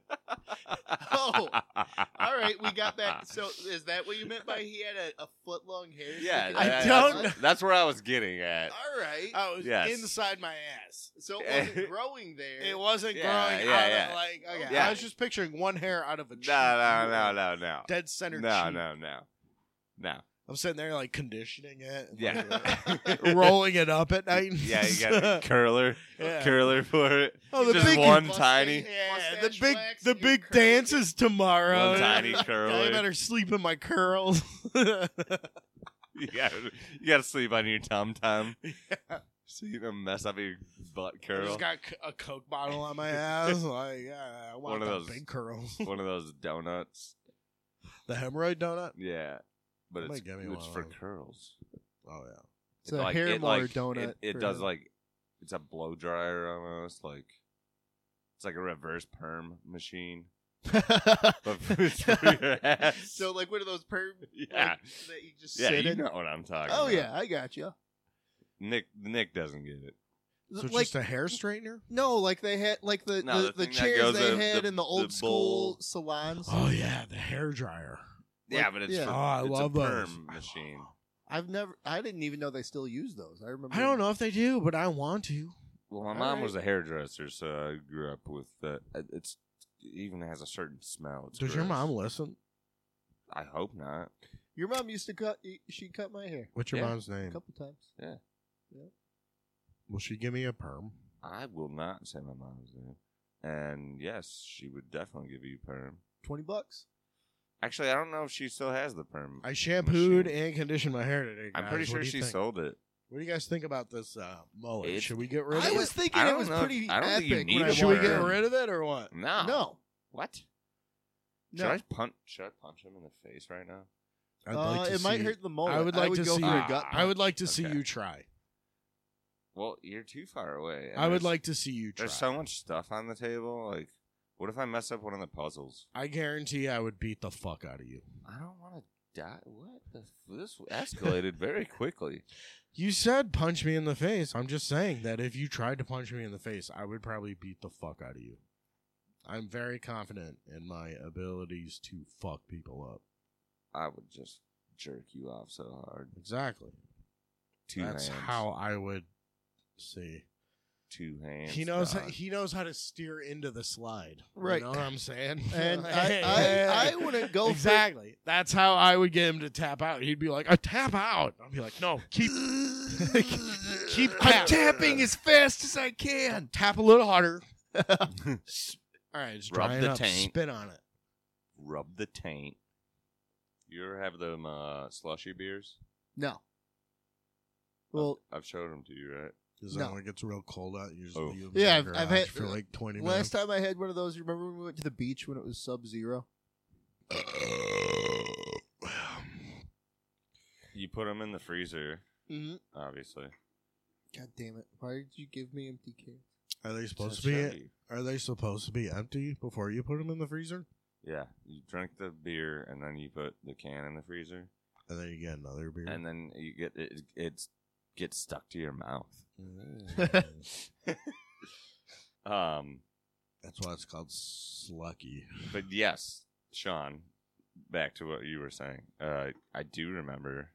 Oh, all right, we got back. So, is that what you meant by he had a, a foot long hair? Yeah, sticking I that- out? don't That's, that's where I was getting at. All right. I was Yes. inside my ass. So it wasn't growing there. It wasn't Yeah, growing yeah, out yeah. of like. Okay, Yeah. I was just picturing one hair out of a cheek. No, no, no, no, no. Dead center No, cheek. no, no, no. I'm sitting there like conditioning it. and, Yeah. like, rolling it up at night. Yeah, you got a curler, Yeah. curler for it. Oh, the Just big one mustache. tiny, Yeah, the Mustache big wax the and your big curly- dances tomorrow. one tiny I curler. better sleep in my curls. You got you got to sleep on your tum tum, so you don't mess up your butt I curl. just got c- a Coke bottle on my ass. Like, yeah, I want One of the those- big curls. One of those donuts. The hemorrhoid donut. Yeah, but Somebody it's get me it's one for of those. curls. Oh yeah. It's a hair it, more like, donut It, it for does him. like it's a blow dryer almost. Like it's like a reverse perm machine, but it's for your ass. So, like one of those perm, Yeah. like, that you just yeah, sit you in. know what I'm talking Oh about. yeah, I got you. Nick Nick doesn't get it. So it's like just a hair straightener. no, like they had like the No, the, the the, thing that chairs goes they the- had the- in the the old school bowl. salons. Oh yeah, the hair dryer. Yeah, but it's yeah. for, Oh, I it's love a those. perm machine. I've never, I didn't even know they still use those. I remember. I don't know if they do, but I want to. Well, my All mom right. was a hairdresser, so I grew up with that. It's it even has a certain smell. It's Does your gross. mom listen? I hope not. Your mom used to cut. She cut my hair What's your Yeah. mom's a name? couple times. Will she give me a perm? I will not say my mom's name. And yes, she would definitely give you perm. Twenty bucks. Actually, I don't know if she still has the perm. I shampooed machine. and conditioned my hair today. I'm guys. pretty What sure do you she think? sold it. What do you guys think about this uh, mullet? It's- Should we get rid of I it? was thinking I it don't was know if- pretty I don't think you epic. need when I a Should we walked get perm. in. rid of it or what? No. No, What? no. Should I punch? Should I punch him in the face right now? I'd Uh, like to it might see- hurt the mullet. I would like to go see for you- a gut. I would like to see Okay. you try. Well, you're too far away. and I would there's- like to see you try. There's so much stuff on the table. Like, what if I mess up one of the puzzles? I guarantee I would beat the fuck out of you. I don't want to die? What the? F- this escalated very quickly. You said punch me in the face. I'm just saying that if you tried to punch me in the face, I would probably beat the fuck out of you. I'm very confident in my abilities to fuck people up. I would just jerk you off so hard. Exactly. Two That's hands. how I would see. Two hands. He knows. dog. He knows how to steer into the slide. Right. You know what I'm saying? And Hey, I, hey, I, hey. I wouldn't go exactly. That's how I would get him to tap out. He'd be like, "I tap out." I'd be like, "No, keep, keep I'm tap. tapping as fast as I can. Tap a little harder." All right, just Rub dry it the up. taint. Spit on it. Rub the taint. You ever have them uh, slushy beers? No. Well, I've showed them to you, right? Because No. then when it gets real cold out, you just Oh. leave them Yeah, in the I've- I've garage had- for like twenty last time I had one of those, you remember when we went to the beach when it was sub-zero? minutes. You put them in the freezer, Mm-hmm. obviously. God damn it! Why did you give me empty cans? Are they supposed It's to be? heavy. Are they supposed to be empty before you put them in the freezer? Yeah, you drink the beer and then you put the can in the freezer, And then you get another beer. and then you get it. It gets stuck to your mouth. Mm. Um, That's why it's called Slucky. but yes, Sean. Back to what you were saying. Uh, I do remember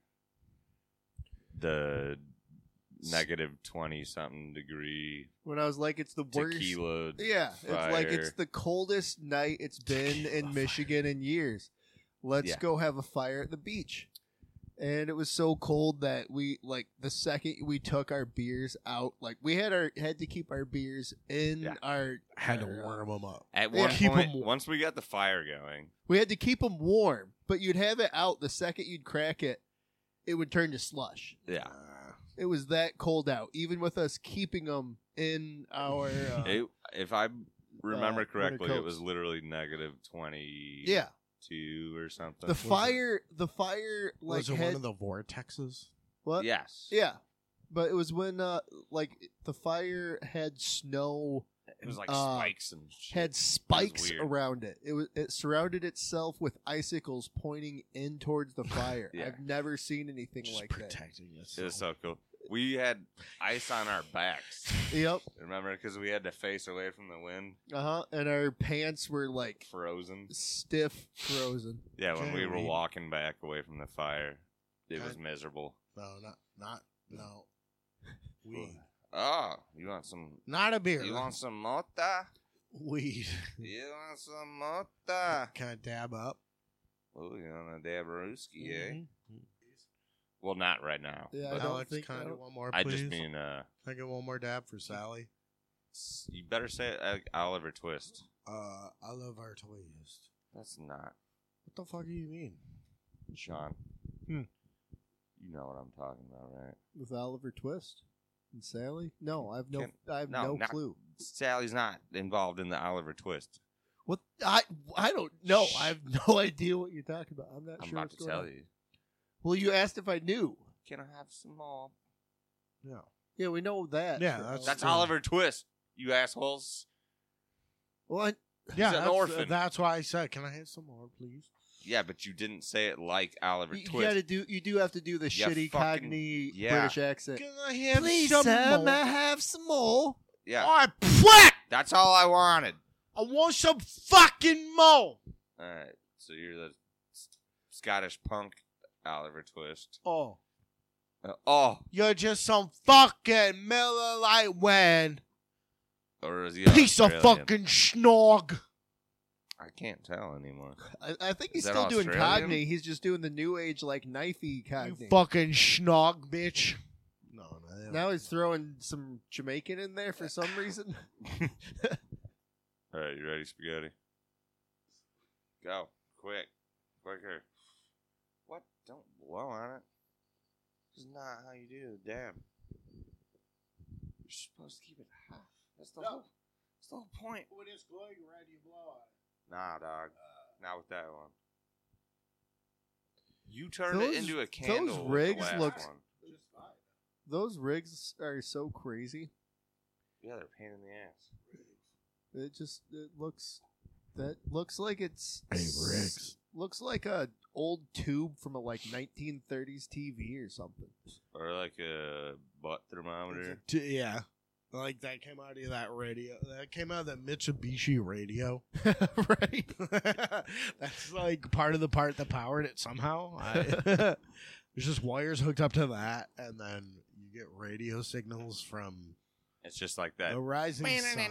the negative twenty something degree When I was like, it's the worst. tequila. Yeah, it's like it's fire. the coldest night it's been Tequila in Michigan in years. Let's Yeah. go have a fire at the beach. And it was so cold that we like the second we took our beers out, like we had our had to keep our beers in Yeah. our Had to our, uh, warm them up. At Yeah. one Keep 'em point, warm. once we got the fire going, We had to keep them warm, but you'd have it out the second you'd crack it, it would turn to slush. yeah, Uh, It was that cold out, even with us keeping them in our. Uh, it, if I remember winter correctly, it coats. was literally negative twenty. yeah, two or something. the Was it- fire, the fire, like was it had, one of the vortexes? what? yes, Yeah, but it was when uh, like the fire had snow, it was like uh, spikes and shit. had spikes weird. around it. It was it surrounded itself with icicles pointing in towards the fire. Yeah. I've never seen anything Just like that. protecting It itself. was so cool. We had ice on our backs. Yep. Remember, because we had to face away from the wind, Uh huh. And our pants were like frozen. stiff, frozen. Yeah, when we Okay, were we- walking back away from the fire, it was Okay. miserable. No, not not no. Weed. Oh, you want some? Not a beer. You want some mota? weed? You want some mota? Can I dab up? Oh, you want a Dabrowski, eh? Mhm. Well, not right now. Yeah, I but don't Alex, think- can I I do don't- one more, I please? just mean, uh, Can I get one more dab for Sally? s- you better say it like Oliver Twist. Uh, I love our twist. That's not What the fuck do you mean? Sean. Hmm. You know what I'm talking about, right? With Oliver Twist and Sally? No, I have no. Can- I have no, no, not- clue. Sally's not involved in the Oliver Twist. What? I I don't know. I have no idea what you're talking about. I'm not I'm sure. about what's to going tell on. you. Well, you asked if I knew. Can I have some more? No. Yeah, we know that. Yeah, for that's- That's Yeah. Oliver Twist, you assholes. Well, I, Yeah, an that's, orphan. That's why I said, can I have some more, please? Yeah, but you didn't say it like Oliver you, Twist. gotta do. You do have to do the You shitty fucking- Cockney yeah. British accent. Can I have Please, some sir, more? may I have some more? Yeah, Oh, twat! that's all I wanted. I want some fucking more. All right, so you're the S- Scottish punk Oliver Twist. Oh, Uh, oh, You're just some fucking Miller Lite wine. or is he Piece of Australian? fucking schnog. I can't tell anymore. I, I think he's Is that still doing Australian? Cockney. He's just doing the new age like knifey You Cockney. fucking schnog, bitch. No, no. Now he's throwing some Jamaican in there for some reason. All right, you ready, spaghetti? Go, quick, quicker. What? Don't blow on it. This is not how you do it. Damn. You're supposed to keep it half. That's the No. whole. That's the whole point. When it's glowing red, you blow on Nah, dog. Not with that one. You turned Those- it into a those candle. with the rigs last look- one. it. Just fine. Those rigs are so crazy. Yeah, they're a pain in the ass. It just it looks that looks like it's Hey, Riggs. Looks like a old tube from a like nineteen thirties T V or something. Or like a butt thermometer. T- yeah. Like that came out of that radio. That came out of that Mitsubishi radio. Right. That's like part of the part that powered it somehow. I, there's just wires hooked up to that, and then you get radio signals from It's just like that. the rising sun. I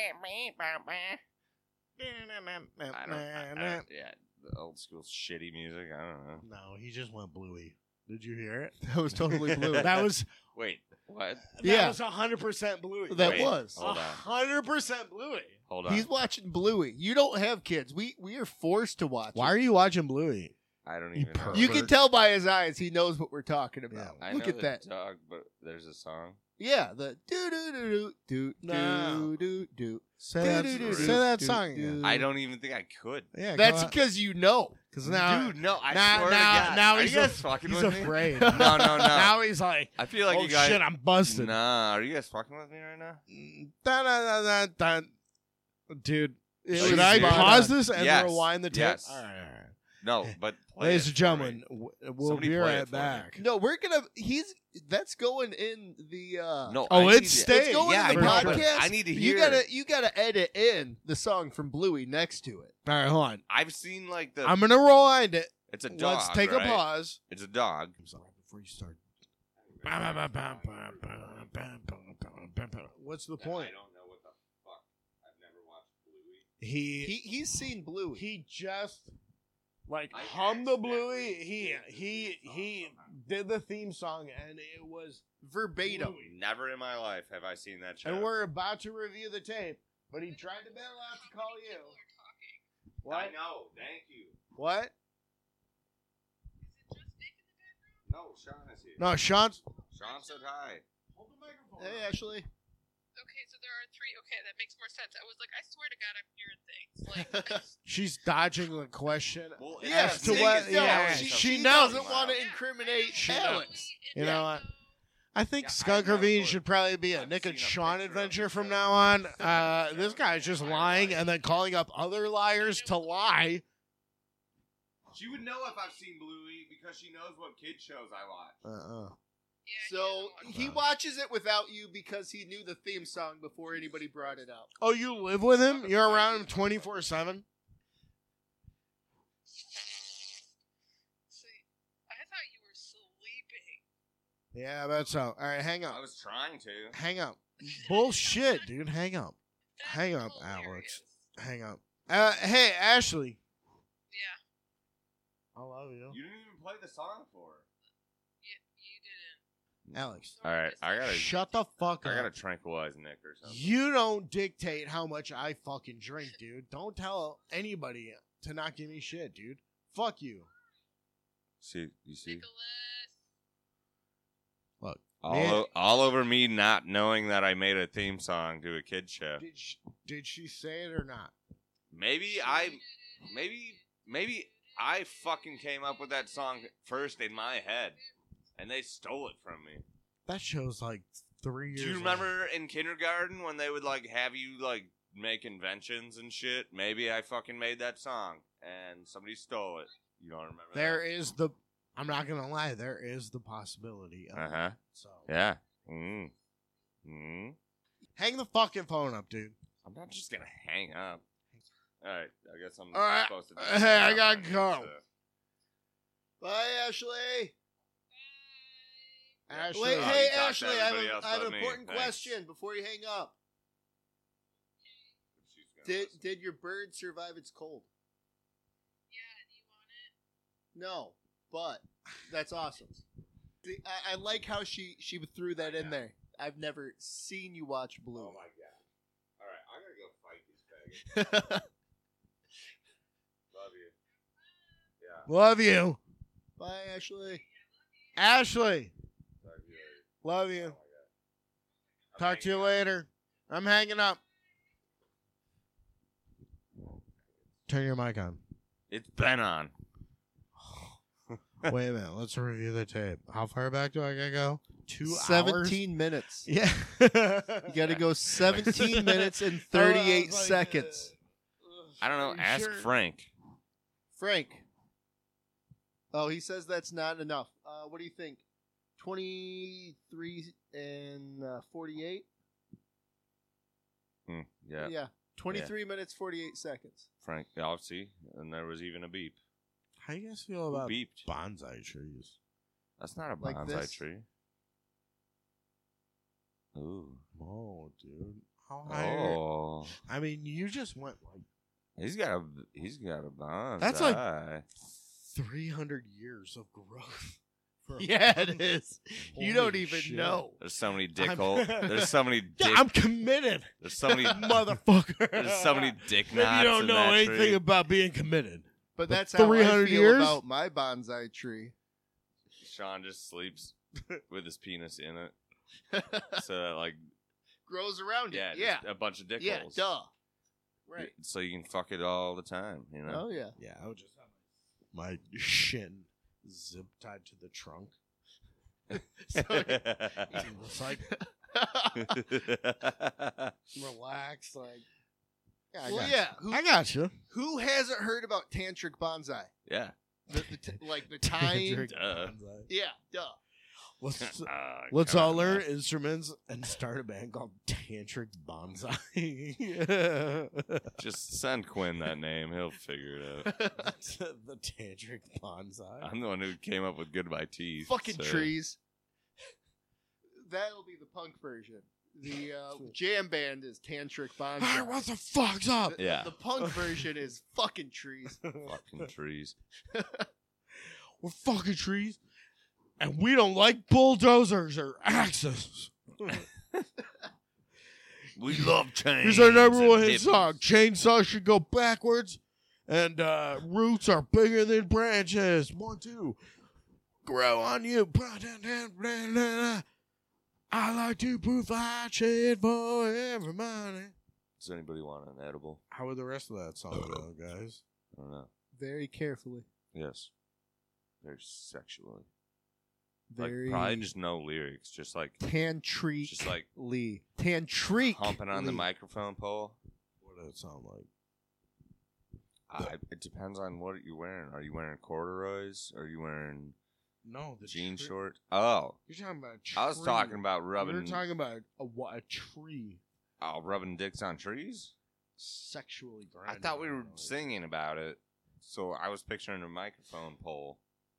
don't, I, I, yeah, the old school shitty music. I don't know. No, he just went bluey. Did you hear it? That was totally blue. That was Wait, what? that Yeah. was one hundred percent bluey. That Wait. was. Hold on. one hundred percent bluey. Hold on. He's watching Bluey. You don't have kids. We we are forced to watch. Why it. are you watching bluey? I don't You even know. pervert. You can tell by his eyes. He knows what we're talking about. I Look know at the that. dog, but there's a song. Yeah, the do do do do No. do do do. Say that, Do-do-do-do. say that Do- song do- again. I don't even think I could. Yeah, That's because you know. because now, Dude, no, I now, swear now, to God. now Are he's you guys af- fucking he's with me? afraid. No, no, no. Now he's like, I feel like oh you guys. shit, I'm busted. Nah, are you guys fucking with me right now? Dun, dun, dun, dun, dun. Dude, Are should you I serious? pause this and Yes. rewind the tape? Yes. All right, all right. No, but play Ladies it and for gentlemen, me. w- we'll Somebody be play it right for me. back. No, we're gonna. He's that's going in the. uh No, Oh, I it's need to- staying. It's going Yeah, in the I know, but podcast. I need to You hear gotta it. you gotta edit in the song from Bluey next to it. All right, hold on. I've seen like the. I'm gonna rewind it. it's a dog. Let's take right? a pause. It's a dog. I'm sorry, before you start. What's the point? I don't know what the fuck. I've never watched Bluey. He He he's seen Bluey. he just like I hummed the accidentally bluey. He seen the he theme song he somehow. did the theme song, and it was verbatim. Bluey. Never in my life have I seen that show. And we're about to review the tape, but he tried to bail out to call you. What? I know. Thank you. What? No, Sean is here. No, Sean's. Sean said hi. Hold the microphone. Hey, Ashley. Okay, so there are three. Okay, that makes more sense. I was like, I swear to God, I'm hearing things. Like, She's dodging the question. Well, Yeah, as to see, what? no, Yeah, she, she she knows. doesn't want to Yeah, incriminate She Alex. You know what? I think Yeah, Skunk I know, Ravine but should probably be a I've Nick seen and a Sean picture of adventure the from show. now on. Uh, this guy's just lying and then calling up other liars to lie. She would know if I've seen Bluey because she knows what kid shows I watch. Uh-uh. Yeah, So you know, he watches it without you because he knew the theme song before anybody brought it up. Oh, you live with him? You're around him twenty-four seven? See, I thought you were sleeping. Yeah, that's so. All right, hang I up. was trying to. Hang up. Bullshit, dude. Hang up. That's Hang up, hilarious. Alex. Hang up. Uh, hey, Ashley. Yeah, I love you. You didn't even play the song for her. you, you didn't. Alex. All right, I gotta. Shut the fuck I up. gotta tranquilize Nick or something. You don't dictate how much I fucking drink, dude. Don't tell anybody to not give me shit, dude. Fuck you. See, you see, Nicholas. Look, all, man- o- all over me not knowing that I made a theme song to a kid show. did she, did she say it or not? Maybe I, maybe, maybe I fucking came up with that song first in my head, and they stole it from me. That show's like three years. Do you old. remember in kindergarten when they would like have you like make inventions and shit? Maybe I fucking made that song and somebody stole it. You don't remember? There is the. I'm not gonna lie. There is the possibility. Of Uh huh. it, so Yeah. Mm. Mm. hang the fucking phone up, dude. I'm not just gonna hang up. All right. I guess I'm All right. supposed to. do Hey, I stuff gotta on here, go. so- Bye, Ashley. Ashley. Wait, Oh, hey, you talked to Ashley, I have, everybody a, else I have but an me. important Thanks. question before you hang up. She's gonna Did listen. did your bird survive its cold? Yeah, do you want it? No, but that's awesome. See, I, I like how she she threw that in there. I've never seen you watch Blue. Oh my god! All right, I gotta go fight these faggots. Love you. Yeah. Love you, Bye, Ashley. Ashley. Talk to you later. Love Oh you. my god. I'm Talk to you hanging up. later. I'm hanging up. Turn your mic on. It's been on. Wait a minute. Let's review the tape. How far back do I gotta go? Two hours. Seventeen minutes. Yeah. You got to go seventeen minutes and thirty-eight I was like, seconds. uh, I don't know. you Ask sure? Frank. Frank, Oh, he says that's not enough. Uh, what do you think? twenty-three and uh, forty-eight? Hmm, yeah. Yeah. twenty-three minutes, forty-eight seconds. Frank, I'll see. And there was even a beep. How you guys feel Who about beeped? bonsai trees? That's not a Like bonsai this? tree. Ooh. Oh, dude. How high? are- Oh. I mean, you just went like He's got a he's got a bonsai. That's like- three hundred years of growth. for a Yeah, it bonsai. is. You Holy don't even shit. know. There's so many dick I'm- hole. There's so many dick. Yeah, I'm committed, there's so many motherfucker. There's so many dick Maybe knots you don't in know that anything tree. about being committed. But But that's how I three hundred feel years? about my bonsai tree. Sean just sleeps with his penis in it, so that, like Grows around yeah, it. Yeah. just a bunch of dick Yeah, holes. duh. Right. So you can fuck it all the time, you know. Oh, yeah. Yeah, I would just have my shin zip tied to the trunk. So- It's like relax, like. Yeah, I well, got yeah. Who, you. I got you. who hasn't heard about tantric bonsai? yeah. The, the t- like the time. Tantric Duh. bonsai. Yeah, duh. Let's, Uh, let's all kinda. learn instruments and start a band called Tantric Bonsai. Just send Quinn that name; he'll figure it out. The Tantric Bonsai. I'm the one who came up with Goodbye Teeth. Fucking so- trees. That'll be the punk version. The uh, jam band is tantric bonsai. Hey, what the fuck's up? The- Yeah. The punk version is fucking trees. Fucking trees. We're fucking trees, and we don't like bulldozers or axes. We love change. Here's our number one hit song. Chainsaw should go backwards, and uh, roots are bigger than branches. One, two. Grow on you. I like to provide shit for everybody. Does anybody want an edible? How would the rest of that song go, guys? I don't know. Very carefully. Yes. Very sexually. Very Like probably just no lyrics, just like tantric. just like Lee. Tantric. humping on the Lee. microphone pole. What does it sound like? I, it depends on what you're wearing. Are you wearing corduroys? Are you wearing No, the jean tree- short? Oh, You're talking about a tree. I was talking about rubbing. You're talking about a, wa- a tree. oh, rubbing dicks on trees. Sexually I grinding. thought we were on it. singing about it, so I was picturing a microphone pole.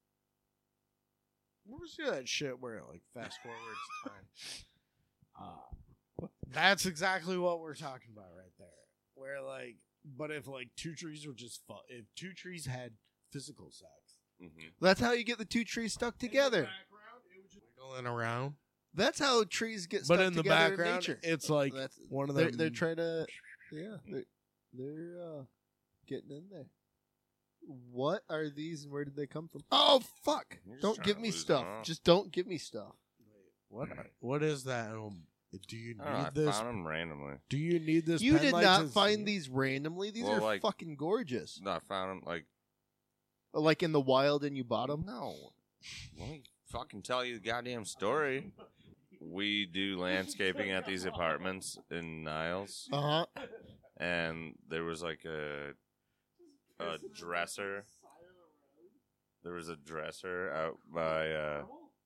Where was that shit where it like fast forwards time? Uh, that's exactly what we're talking about right there. Where like, but if like two trees were just fu- if two trees had physical sex Mm-hmm. That's how you get the two trees stuck together. in the background, it was just wiggling around. That's how trees get stuck But in the together in background, nature. it's like That's, one of they're, them. they're trying to, yeah, they're, they're uh, getting in there. What are these and where did they come from? Oh, fuck. You're just Don't trying give to me lose stuff. them all. Just don't give me stuff. What? What is that? Um, do you I don't know, I need this? found them randomly. Do you need this? You pen did light not to find see? these randomly. These Well, are like- fucking gorgeous. No, I found them like Like in the wild and you bought them? no. Let me fucking tell you the goddamn story. We do landscaping at these apartments in Niles, Uh-huh. and there was like a a dresser. There was a dresser out by. Uh,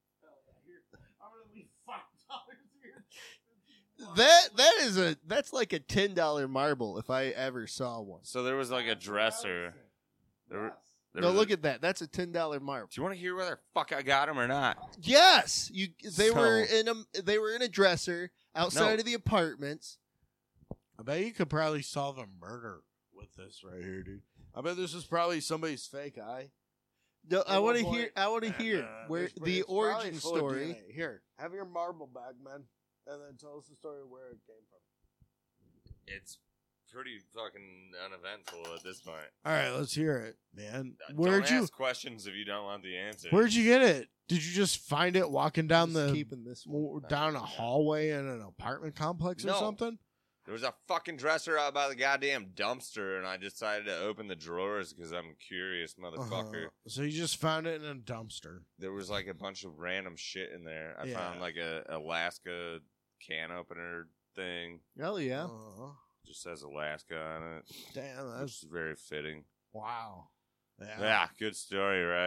That that is a that's like a ten dollar marble if I ever saw one. so there was like a dresser. There, were- there No, was look a- at that. That's a ten dollar marble. Do you want to hear whether the fuck I got them or not? Yes, you. They So- were in a they were in a dresser outside No. of the apartments. I bet you could probably solve a murder with this right here, dude. I bet this is probably somebody's fake eye. No, I At want to one hear. point- I want to And, hear uh, where there's- the it's probably origin full of story. D N A. Here, have your marble back, man, and then tell us the story of where it came from. It's pretty fucking uneventful at this point. All right, let's hear it, man. Uh, Where'd don't you ask questions if you don't want the answer? Where'd you get it? Did you just find it walking down Just the keeping this one. w- down a hallway in an apartment complex or No. something? There was a fucking dresser out by the goddamn dumpster, and I decided to open the drawers because I'm a curious motherfucker. Uh-huh. So you just found it in a dumpster. There was like a bunch of random shit in there. I Yeah. found like a Alaska can opener thing. Oh yeah. Uh-huh. Just says Alaska on it, Damn, which that's is very fitting. wow. Yeah. Yeah, good story, right?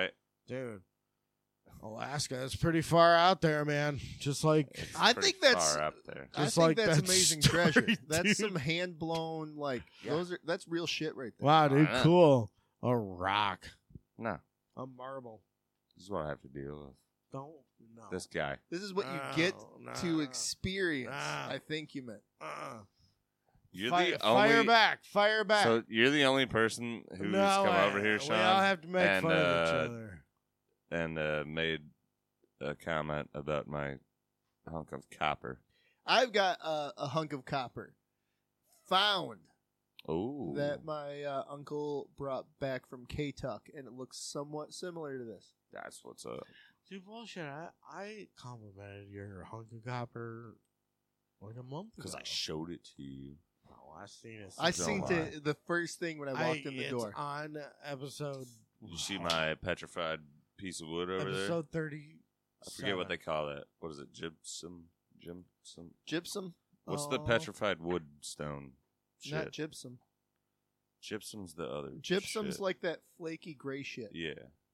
Dude, Alaska is pretty far out there, man. Just like It's I pretty think that's- far up there. I Just think like that's that amazing story, treasure. That's dude. some hand blown like Yeah. those are that's real shit right there. wow, dude, Alright. cool. A rock, No, a marble. this is what I have to deal with. Don't no. This guy. This is what you No, get no, to experience. Nah. I think you meant. Uh, You're fire, the only. fire back, fire back. So you're the only person who's no come way. over here, Sean, We all have to make and, fun of each uh, other. and uh, made a comment about my hunk of copper. I've got uh, a hunk of copper found Oh, that my uh, uncle brought back from K-Tuck, and it looks somewhat similar to this. that's what's up. Dude, bullshit. I, I complimented your hunk of copper like a month ago. Because I showed it to you. Oh, I seen it. I So seen am it the first thing when I walked in the it's door. on episode. You see my petrified piece of wood over there? episode thirty. I forget what they call that. What is it? Gypsum? Gypsum? Gypsum? What's the Oh, petrified wood stone? Shit. Not gypsum. Gypsum's the other. Gypsum's shit. like that flaky gray shit. Yeah.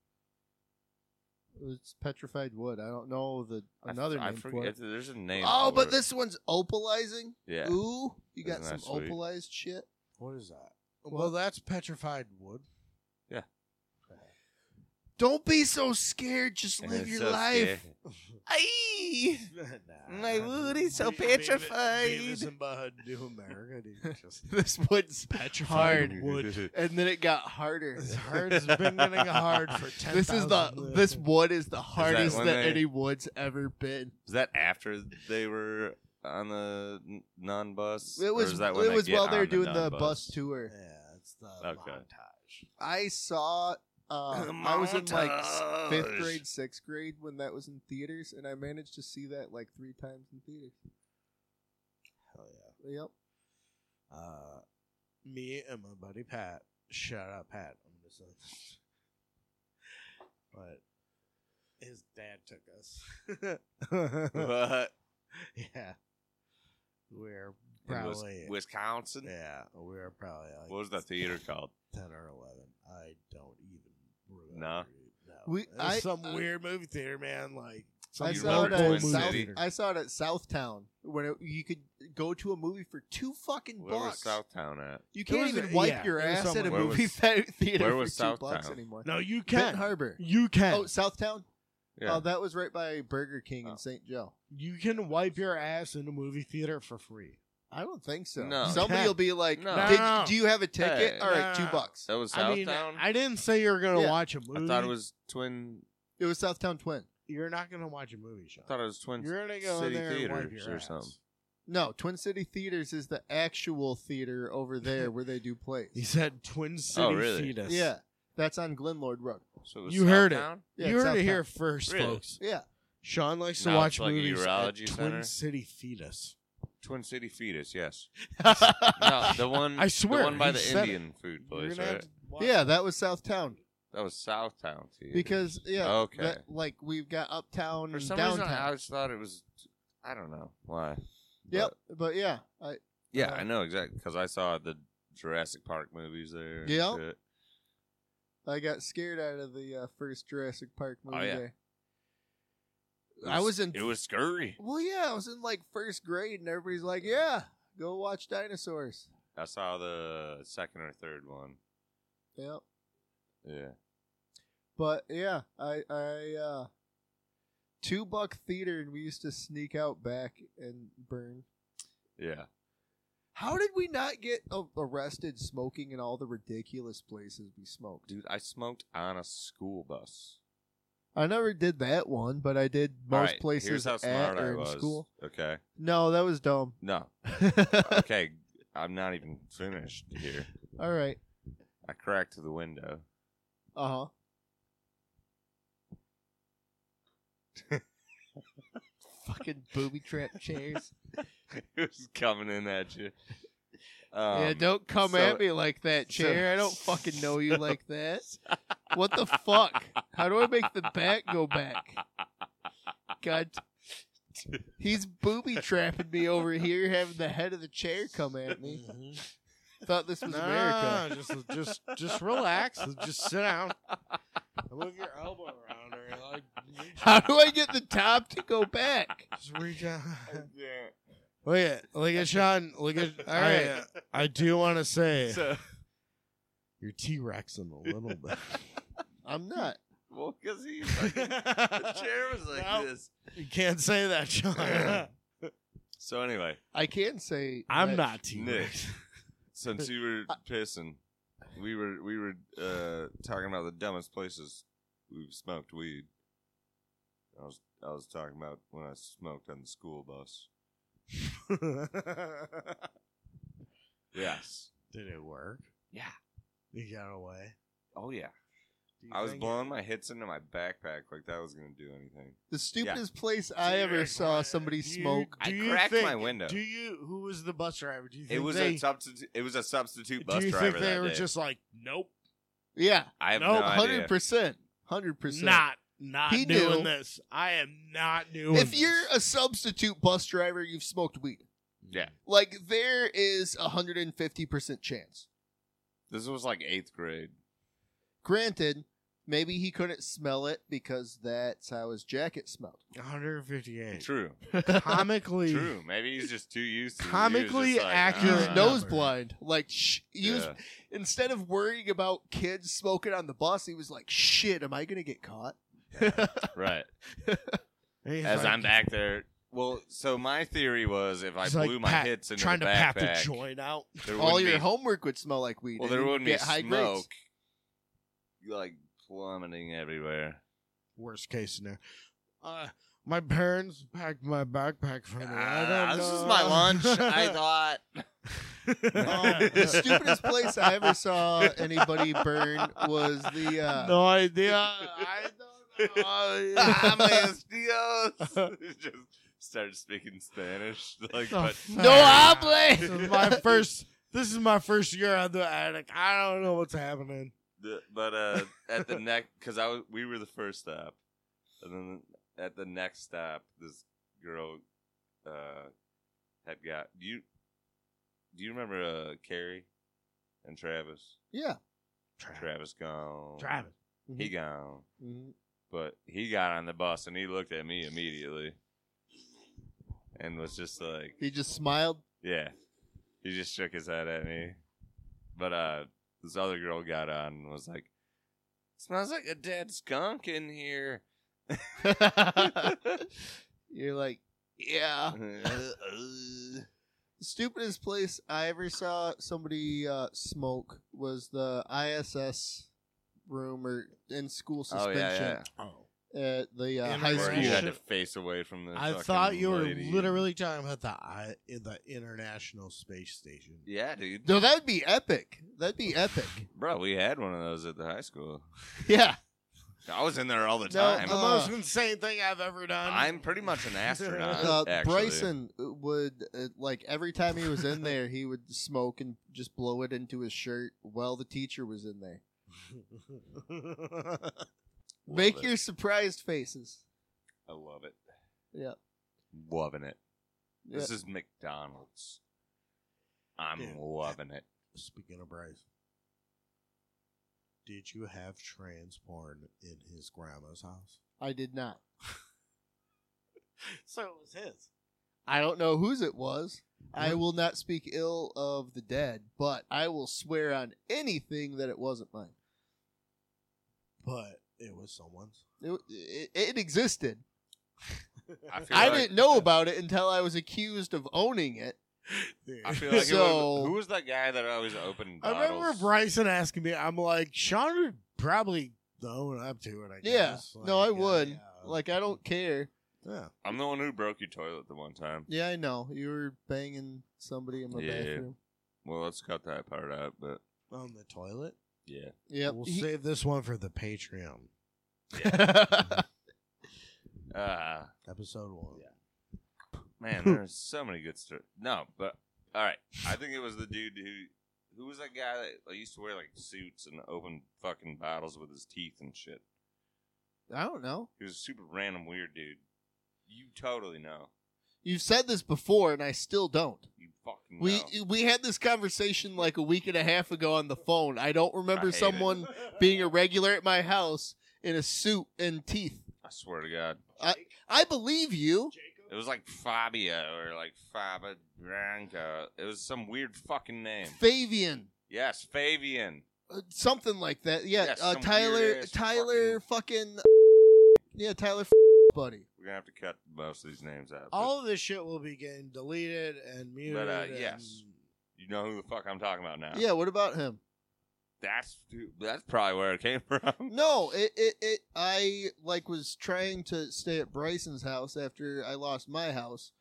It's petrified wood. I don't know the I f- another I name for forget. it. There's a name. Oh, for but it. this one's opalizing. Yeah. Ooh, you got Isn't some that sweet? opalized shit. What is that? Well, that's petrified wood. Don't be so scared. Just live It's your so life. Aye. Nah. My wood is so Be- Beavis- petrified. Beavis and Butthead do America, dude. Just This wood's petrified hard. wood. and then it got harder. It's hard. It's been getting hard for ten. This is the this wood is the hardest when that, they- any wood's ever been. Is that after they were on the n- non-bus? It Or was is that when it they was get while they were on doing the non-bus? bus tour. Yeah, it's the Okay. montage. I saw. Uh, I was in like s- fifth Montage. grade, sixth grade when that was in theaters, and I managed to see that like three times in theaters. Hell yeah. Yep. Uh, me and my buddy Pat. Shout out Pat. I'm gonna say. But his dad took us. What? Yeah. We're In Wis- probably Wisconsin? yeah. We're probably like What was that theater called? ten or eleven. I don't even remember. No? No. We- It was I- some I- weird movie theater, man. Like some I You saw it remember at Twin South. City? I saw it at Southtown when it, you could go to a movie for two fucking Where was bucks. Southtown at? You can't was even a- wipe yeah, your it was ass at a somewhere- Where movie was- thea- theater where for was two bucks Southtown? anymore. no, you Benton can. Harbor. You can. Oh, Southtown. Yeah. Oh, that was right by Burger King Oh. in Saint Joe. You can wipe your ass in a movie theater for free. I don't think so. No. Somebody Okay. will be like, No. Did, No, no. "Do you have a ticket? Hey. All right, two No. bucks." that was I mean, Southtown? I didn't say you were gonna Yeah. watch a movie. I thought it was Twin. It was Southtown Twin. You're not gonna watch a movie, Sean. I thought it was Twin You're gonna go in City there and wipe Theaters your or ass. something. No, Twin City Theaters is the actual theater over there where they do plays. He said Twin City Oh, really? Fetus. Yeah, that's on Glenlord Road. So it was You heard it. Southtown? Yeah, you it's heard it Southtown. here first, Really? folks. Yeah, Sean likes to Now watch it's like a movies at urology Twin center? City Fetus. Twin City Fetus, yes. No, the one. I swear, the one by he the said Indian food You're place, gonna have right? to watch yeah, it. that was Southtown That was Southtown Theater. because yeah, Okay. that, like we've got uptown for and some downtown. reason I always thought it was. I don't know why. Yep, But- but yeah, I yeah, Uh, I know exactly because I saw the Jurassic Park movies there. and Yeah. shit. I got scared out of the uh, first Jurassic Park movie Oh, yeah. there. It I was in. It was scary. Well, yeah, I was in like first grade, and everybody's like, "Yeah, go watch dinosaurs." I saw the second or third one. Yep. Yeah. But yeah, I I uh two buck theater, and we used to sneak out back and burn. Yeah. How did we not get a- arrested smoking in all the ridiculous places we smoked? Dude, I smoked on a school bus. I never did that one, but I did All most right, places here's how at smart or I in was. school. Okay. No, that was dumb. No. Okay. I'm not even finished here. All right. I cracked the window. Uh huh. Fucking booby trap chairs. It was coming in at you. Um, yeah, don't come so- at me like that, so- chair. I don't fucking know you like that. What the fuck? How do I make the back go back? God. He's booby trapping me over here, having the head of the chair come at me. Thought this was Nah, America. just just just relax. Just sit down. Move your elbow around her. Like, reach, How do I get the top to go back? just reach out. Yeah. Look at look at Sean. Look at. All right. I do want to say So, you're T-Rexing a little bit. I'm not. well, because he fucking, the chair was like No. this. You can't say that, Sean. So anyway, I can say I'm that- not T-Rex. since you were pissing, we were we were uh, talking about the dumbest places we've smoked weed. I was I was talking about when I smoked on the school bus. Yes. Did it work? Yeah. You got away. Oh yeah. Do you I was think blowing my hits into my backpack like that was gonna do anything. The stupidest place I ever T-Rex, saw uh, somebody do you- smoke. I do you cracked think- my window. Do you? Who was the bus driver? Do you think It was they? a substitute. It was a substitute do bus you driver think they that were day. just like, nope, Yeah, I have Nope, no idea. hundred percent, hundred percent. not not He doing knew. this. I am not doing. If this. you're a substitute bus driver, you've smoked weed. Yeah. Like there is a hundred and fifty percent chance. This was like eighth grade. Granted, maybe he couldn't smell it because that's how his jacket smelled. one fifty-eight, True. comically, True. Maybe he's just too used to it. He was Comically just like, accurate. He's "Ah." No. nose blind. Like sh- he was Yeah. instead of worrying about kids smoking on the bus, he was like, "Shit, am I gonna get caught?" Right. He's As like- I'm back there. Well, so my theory was if I he's blew like my pat- hits into trying the to pat the backpack, joint out. there All wouldn't your be, homework would smell like weed. well, and there you'd wouldn't be get high smoke, grades. like plummeting everywhere. Worst case scenario. Uh, my parents packed my backpack for me. I Ah, don't this know. is my lunch. I thought. Oh, the stupidest place I ever saw anybody burn was the. Uh, No idea. I don't know. Ah, maes Dios. Just started speaking Spanish. Like, The but fuck? No hable! This is my first. This is my first year on the attic. I don't know what's happening. the, but uh, at the next, because I was, we were the first stop, and then at the next stop, this girl uh had got. Do you do you remember uh Carrie and Travis? Yeah. Travis gone. Travis. He gone. Mhm. But he got on the bus and he looked at me immediately and was just like, He just smiled. yeah. He just shook his head at me. But uh, this other girl got on and was like, smells like a dead skunk in here. You're like, yeah. The stupidest place I ever saw somebody uh, smoke was the I S S room or in school oh, suspension yeah, yeah. Oh. at the uh, In high Where school. you had School. to face away from the I fucking thought you were lady. literally talking about the I, the International Space Station. Yeah, dude. No, that'd be epic. That'd be epic. Bro, we had one of those at the high school. Yeah. I was in there all the No, time. The Uh, most insane thing I've ever done. I'm pretty much an astronaut, Uh, actually. Bryson would uh, like every time he was in there, he would smoke and just blow it into his shirt while the teacher was in there. Love Make it. your surprised faces. I love it. Yeah. Loving it. Yeah. This is McDonald's. I'm Yeah. loving it. Speaking of Bryce, did you have trans porn in his grandma's house? I did not. So it was his. I don't know whose it was. I will not speak ill of the dead, but I will swear on anything that it wasn't mine. But it was someone's. It, it, it existed. I feel I like, didn't know about it until I was accused of owning it. I feel like it So- was, who was that guy that always opened I bottles? remember Bryson asking me, I'm like, Sean would probably own up to it, I Yeah. guess. No, I Like, would. yeah. Like, I don't care. yeah. I'm the one who broke your toilet the one time. Yeah, I know. You were banging somebody in my Yeah. bathroom. Well, let's cut that part out, but On the toilet? yeah. Yep. We'll He- save this one for the Patreon. Uh, Episode one. man, there's so many good stories. No, but all right. I think it was the dude who who was that guy that like, used to wear like suits and open fucking bottles with his teeth and shit. I don't know. He was a super random weird dude. You totally know. You've said this before, and I still don't. You fucking We know. we had this conversation like a week and a half ago on the phone. I don't I remember hate someone being a regular at my house in a suit and teeth. I swear to God. I believe you. It was like Fabio or like Faba Branca. It was some weird fucking name. Fabian. Yes, Fabian. Uh, something like that. Yeah, Yes, uh, some Tyler weird-ass Tyler fucking, Yeah, Tyler buddy. We're gonna have to cut most of these names out. but All of this shit will be getting deleted and muted. But, uh, and- yes. you know who the fuck I'm talking about now. Yeah, what about him? That's that's probably where it came from. No, it, it it I like was trying to stay at Bryson's house after I lost my house.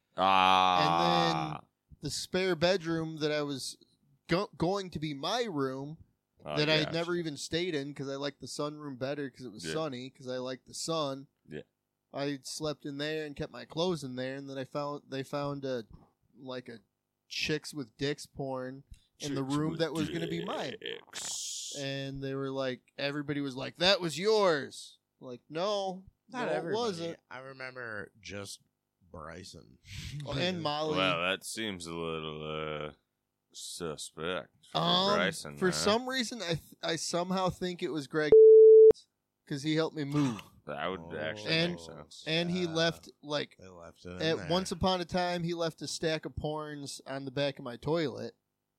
Ah. The spare bedroom that I was go- going to be my room Oh, that I yes. had never even stayed in because I liked the sunroom better because it was Yeah. sunny because I liked the sun. Yeah. I slept in there and kept my clothes in there, and then I found they found a like a chicks with dicks porn in the Chicks room with that was going to be mine. dicks. And they were like, everybody was like, "That was yours." Like, no, Not no, it everybody. wasn't. I remember just Bryson. Oh, and Molly. Well, that seems a little uh, suspect for um, Bryson. for uh, some reason, I th- I somehow think it was Greg because he helped me move, that would actually And- make sense. and he Yeah. left like They left it in at there. once upon a time he left a stack of porns on the back of my toilet.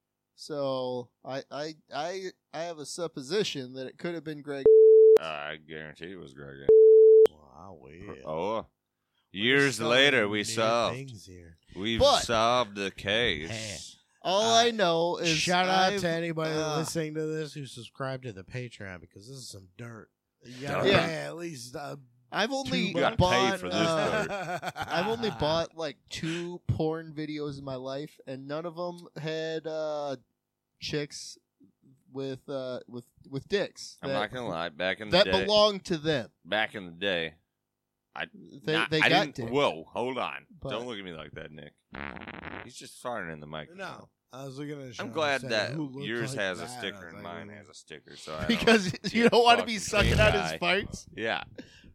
So I I I I have a supposition that it could have been Greg. Uh, I guarantee it was Greg. Wow, we. Oh, years later, we solved. Things here. We've But- solved the case. Hey. All Uh, I know is Shout out I've- to anybody uh, listening to this who subscribed to the Patreon because this is some dirt. You Dirt. gotta Yeah. pay at least. Uh, I've only You gotta pay bought for this uh, I've only bought like two porn videos in my life, and none of them had uh, chicks with uh, with with dicks. I'm that, not gonna lie. Back in the that day, belonged to them. back in the day, They not- they I got didn't. dicks. Whoa, hold on! But- Don't look at me like that, Nick. He's just farting in the mic. No, I was looking at. I'm Sean glad saying, that "Who looked yours like has a that?" I sticker was and like, mine "Ooh." has a sticker. So I don't, Because you Yeah, don't want to be fucking sucking out guy. his farts. yeah.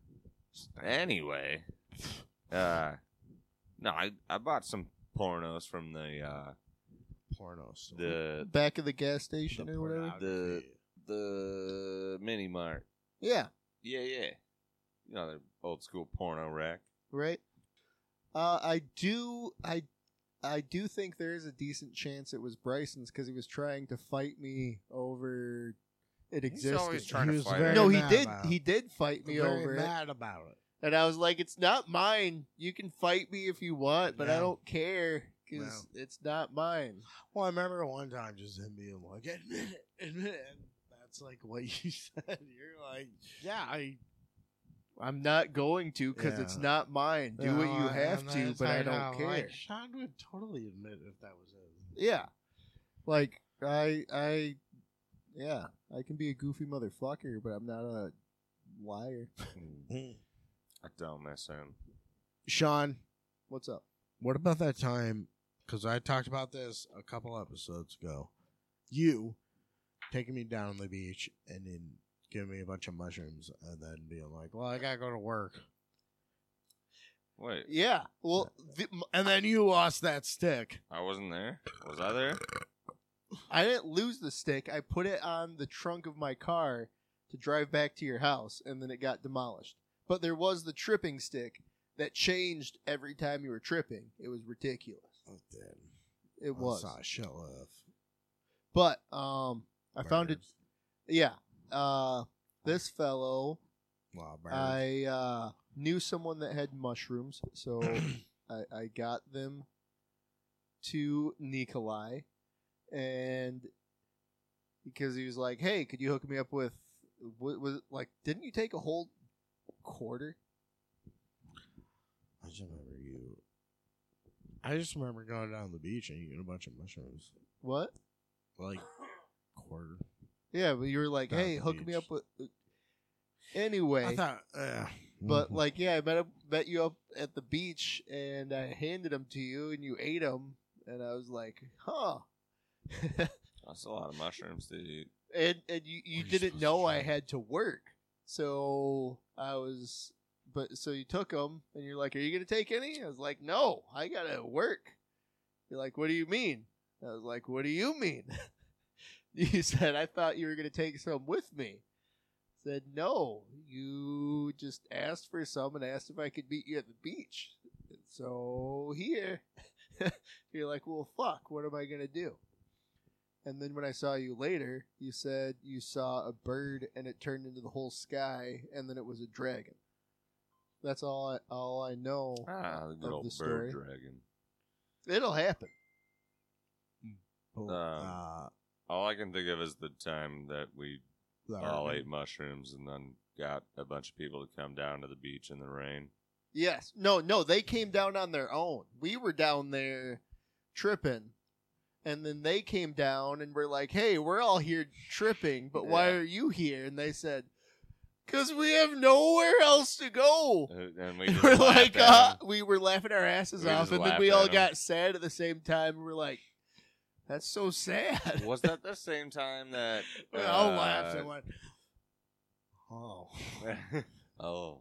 Anyway, uh, no, I I bought some pornos from the uh porno store. the Back of the gas station The or whatever. pornography. the mini mart. Yeah, Yeah, yeah. You know the old school porno rack. right. Uh, I do I I do think there is a decent chance it was Bryson's because he was trying to fight me over it He's existed. always trying He to was fight. very it. No, he mad did. about it. He did fight me Very over it, mad about it. and I was like, "It's not mine. You can fight me if you want, but I Yeah. don't care because it's not mine." Well, I remember one time just him being like, "Admit it, admit it." And that's like what you said. You're like, "Yeah, I I'm not going to because it's Yeah. not mine. Do what you know, have and to, that's but I how don't I'm care. Like, Sean would totally admit if that was his. Yeah, like I, I, yeah, I can be a goofy motherfucker, but I'm not a liar. I don't miss him. Sean, What's up? what about that time? Because I talked about this a couple episodes ago. You taking me down the beach and then giving me a bunch of mushrooms and then being like, "Well, I gotta go to work." Wait, Yeah, well, the, m- And then you lost that stick. I wasn't there. Was I there? I didn't lose the stick. I put it on the trunk of my car to drive back to your house, and then it got demolished. But there was the tripping stick that changed every time you were tripping. It was ridiculous. It was. I show off. But um, I found it. Birds. Yeah. Uh, this fellow, Wow, birds. I uh, knew someone that had mushrooms, so I, I got them to Nikolai, and because he was like, "Hey, could you hook me up with?" Was, was like, didn't you take a whole quarter? I just remember you. I just remember going down the beach and eating a bunch of mushrooms. What? Like, quarter. Yeah, but you were like, Down "Hey, the hook beach. me up with." Anyway, I thought, uh, but like, yeah, I met up, met you up at the beach, and I handed them to you, and you ate them, and I was like, "Huh." That's a lot of mushrooms to eat. and and you, you What are you didn't supposed know to I do? had to work, so I was but so you took them, and you're like, "Are you gonna take any?" I was like, "No, I gotta work." You're like, "What do you mean?" I was like, "What do you mean?" You said, "I thought you were gonna take some with me." I said, "No, you just asked for some and asked if I could meet you at the beach. And so here." You're like, "Well, fuck, what am I gonna do?" And then when I saw you later, you said you saw a bird and it turned into the whole sky, and then it was a dragon. That's all I, all I know Ah, the good of old the story. bird dragon. It'll happen. Oh, Um, uh, All I can think of is the time that we the all Army. ate mushrooms and then got a bunch of people to come down to the beach in the rain. Yes. No, no, they came down on their own. We were down there tripping, and then they came down and were like, "Hey, we're all here tripping, but why Yeah. are you here?" And they said, "Because we have nowhere else to go." Uh, And we And just we're laughed like, at uh, 'em. we were laughing our asses We off, just and then laughed we at all 'em. got sad at the same time. And we're like, "That's so sad." Was that the same time that We all uh, laughed and went, "Oh." oh,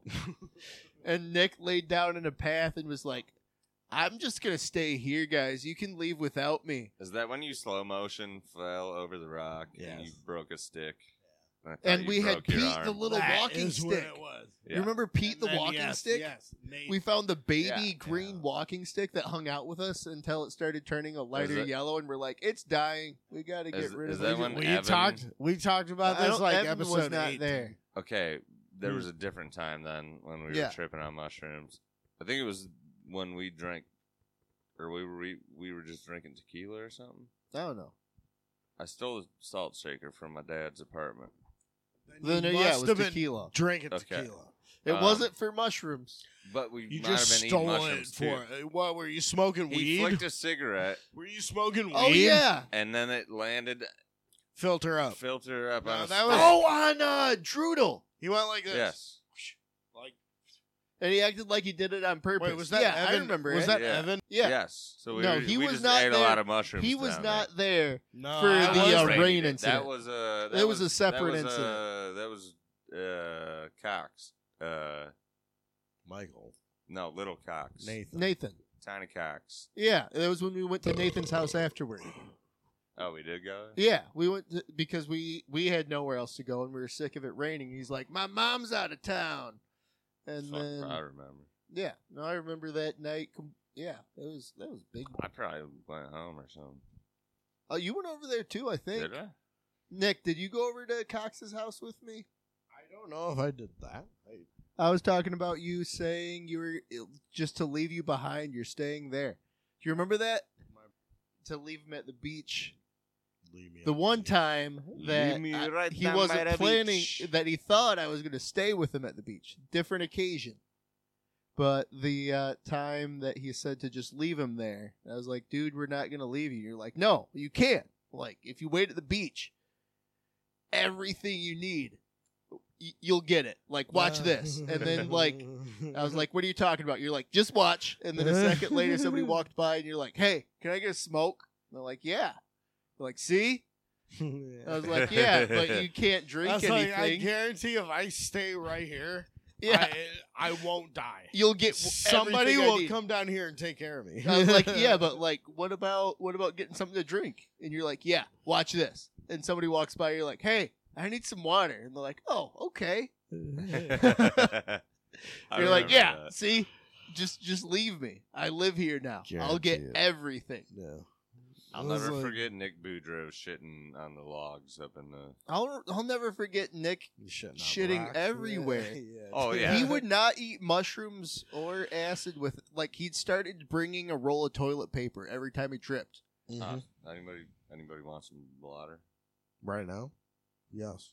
And Nick laid down in a path and was like, "I'm just gonna stay here, guys. You can leave without me." is that when you slow motion fell over the rock and you Yes. broke a stick? I thought And you we had broke your Pete, the arm. little That walking is what stick. it was. Yeah. You remember Pete, And the then, walking yes, stick? Yes. Nate. We found the baby Yeah. green Yeah. walking stick that hung out with us until it started turning a lighter it- yellow, and we're like, "It's dying. We got to get Is- rid is of that it." when we Evan- talked. We talked about I this don't- like Evan episode was not eight. there. Okay, there Hmm. was a different time then when we were Yeah. tripping on mushrooms. I think it was when we drank, or we were we, we were just drinking tequila or something. I don't know. I stole a salt shaker from my dad's apartment. Then You uh, yeah, it must was have been tequila. drinking Okay. tequila. It Um, wasn't for mushrooms. But we You might just have been stole eating it mushrooms for too. it. What were you smoking? He Weed? flicked a cigarette, Were you smoking weed? Oh yeah. and then it landed Filter up. filter up No, on a that stick. was- Oh, on uh, Drudel. He went like this. Yes. Like And he acted like he did it on purpose. wait, was that yeah, Evan? I remember Was it. that Yeah. Evan? Yeah. Yes. So we No, were, he we was just not ate there. a lot of mushrooms. He was down not there. No, For I the, was uh, rain- rain That incident. was a. That It was a separate that was, incident. Uh, that was uh, Cox. Uh, Michael. no, little Cox. Nathan. Nathan. Tiny Cox. Yeah, that was when we went to Nathan's house afterward. Oh, we did go. Yeah, we went to, because we we had nowhere else to go and we were sick of it raining. He's like, "My mom's out of town," and Fuck, then I remember. yeah, no, I remember that night. com- Yeah, it was that was big. I probably went home or something. Oh, you went over there too, I think. Did I? Nick, did you go over to Cox's house with me? I don't know if I did that. I, I was talking about you saying you were just to leave you behind. You're staying there. Do you remember that? To leave him at the beach. leave me The alone. one time that Leave me I- right he down by wasn't the planning, beach. that he thought I was going to stay with him at the beach. Different occasion. But the uh, time that he said to just leave him there, I was like, "Dude, we're not going to leave you." You're like, "No, you can't. Like, if you wait at the beach, everything you need, y- you'll get it. Like, watch this." And then, like, I was like, "What are you talking about?" You're like, "Just watch." And then a second later, somebody walked by, and you're like, "Hey, can I get a smoke?" And they're like, "Yeah." They're like, "See?" I was like, "Yeah, but you can't I drink was anything." like, I guarantee if I stay right here, yeah, I, I won't die. you'll get Somebody everything I will need. come down here and take care of me. I was like, "Yeah, but like, what about what about getting something to drink?" And you're like, "Yeah, watch this." And somebody walks by, you're like, "Hey, I need some water," and they're like, "Oh, okay." I You're like, remember "Yeah, that. see, just just leave me. I live here now. I'll Guarantee get it. everything." no. I'll It was never like- forget Nick Boudreaux shitting on the logs up in the. I'll I'll never forget Nick. You shitting, on Shitting rocks. everywhere. Yeah. Oh, yeah. He would not eat mushrooms or acid with like he'd started bringing a roll of toilet paper every time he tripped. Mhm. Uh, anybody? Anybody want some water? Right now? Yes.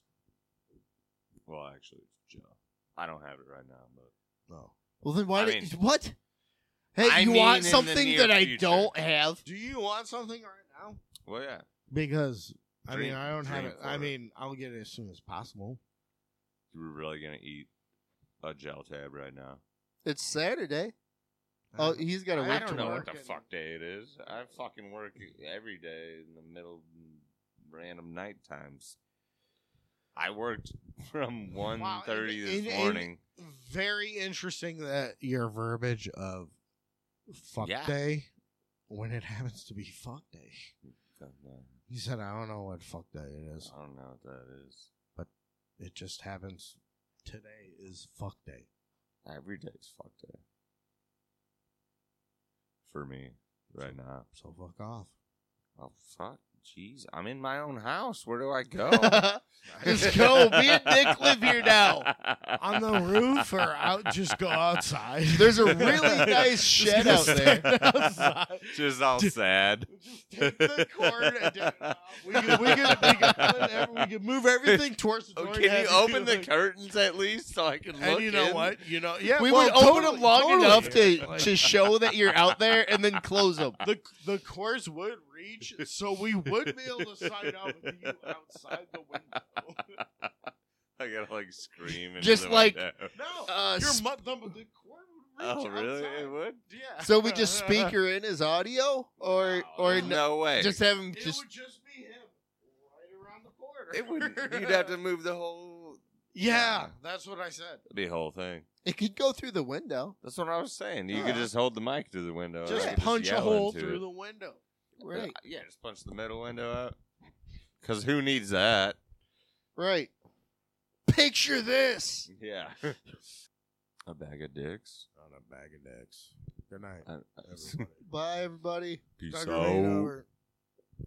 Well, actually, it's Joe. I don't have it right now, but No. Well, then why I did mean- what? Hey, I you mean want in the something near that I future. don't have? Do you want something right now? well, yeah. Because I Dream- mean, I don't have dream it. I for it. mean, I'll get it as soon as possible. You were really gonna eat a gel tab right now? It's Saturday. Oh, he's got to I work I don't know tomorrow. what the fuck day it is. I fucking work every day in the middle of random night times. I worked from one Wow, thirty and- this and- and morning. Very interesting that your verbiage of fuck Yeah. day when it happens to be fuck day. I He said, I don't know what fuck day it is. don't know what that is. It just happens today is fuck day. Every day's fuck day. For me, right now. So fuck off. Oh, fuck. Jeez. I'm in my own house. Where do I go? Just go. Me and Nick live here now. On the roof or out, just go outside. There's a really nice shed out there. outside. Just all sad. Just take the cord and do- we can, we can, we can, put every- we can move everything towards the Oh, door. can and you have open the like- curtains at least so I can look And you know in? what? You know, yeah, We well, would open totally, them long totally. enough to, Like, to show that you're out there and then close them. the the cords would reach, so we would be able to sign out with you outside the window. I gotta like scream into Just the like- window. No, Uh, your s- mu- the, the cord would reach Oh, really? outside. It would? Yeah. So we just speaker in his audio, or or no, No way. just have him It just. would just be him right around the corner. It would. You'd have to move the whole. Yeah, that's what I said. It'd be a whole thing. It could go through the window. That's what I was saying. You Yeah. could just hold the mic through the window. and Just I could punch a yell hole into through it. the window. Right. Yeah, just punch the middle window out. Because who needs that? Right. Picture this. Yeah. A bag of dicks. On a bag of dicks. Good night, I- I- everybody. Bye, everybody. Peace Dr. out. Nate over.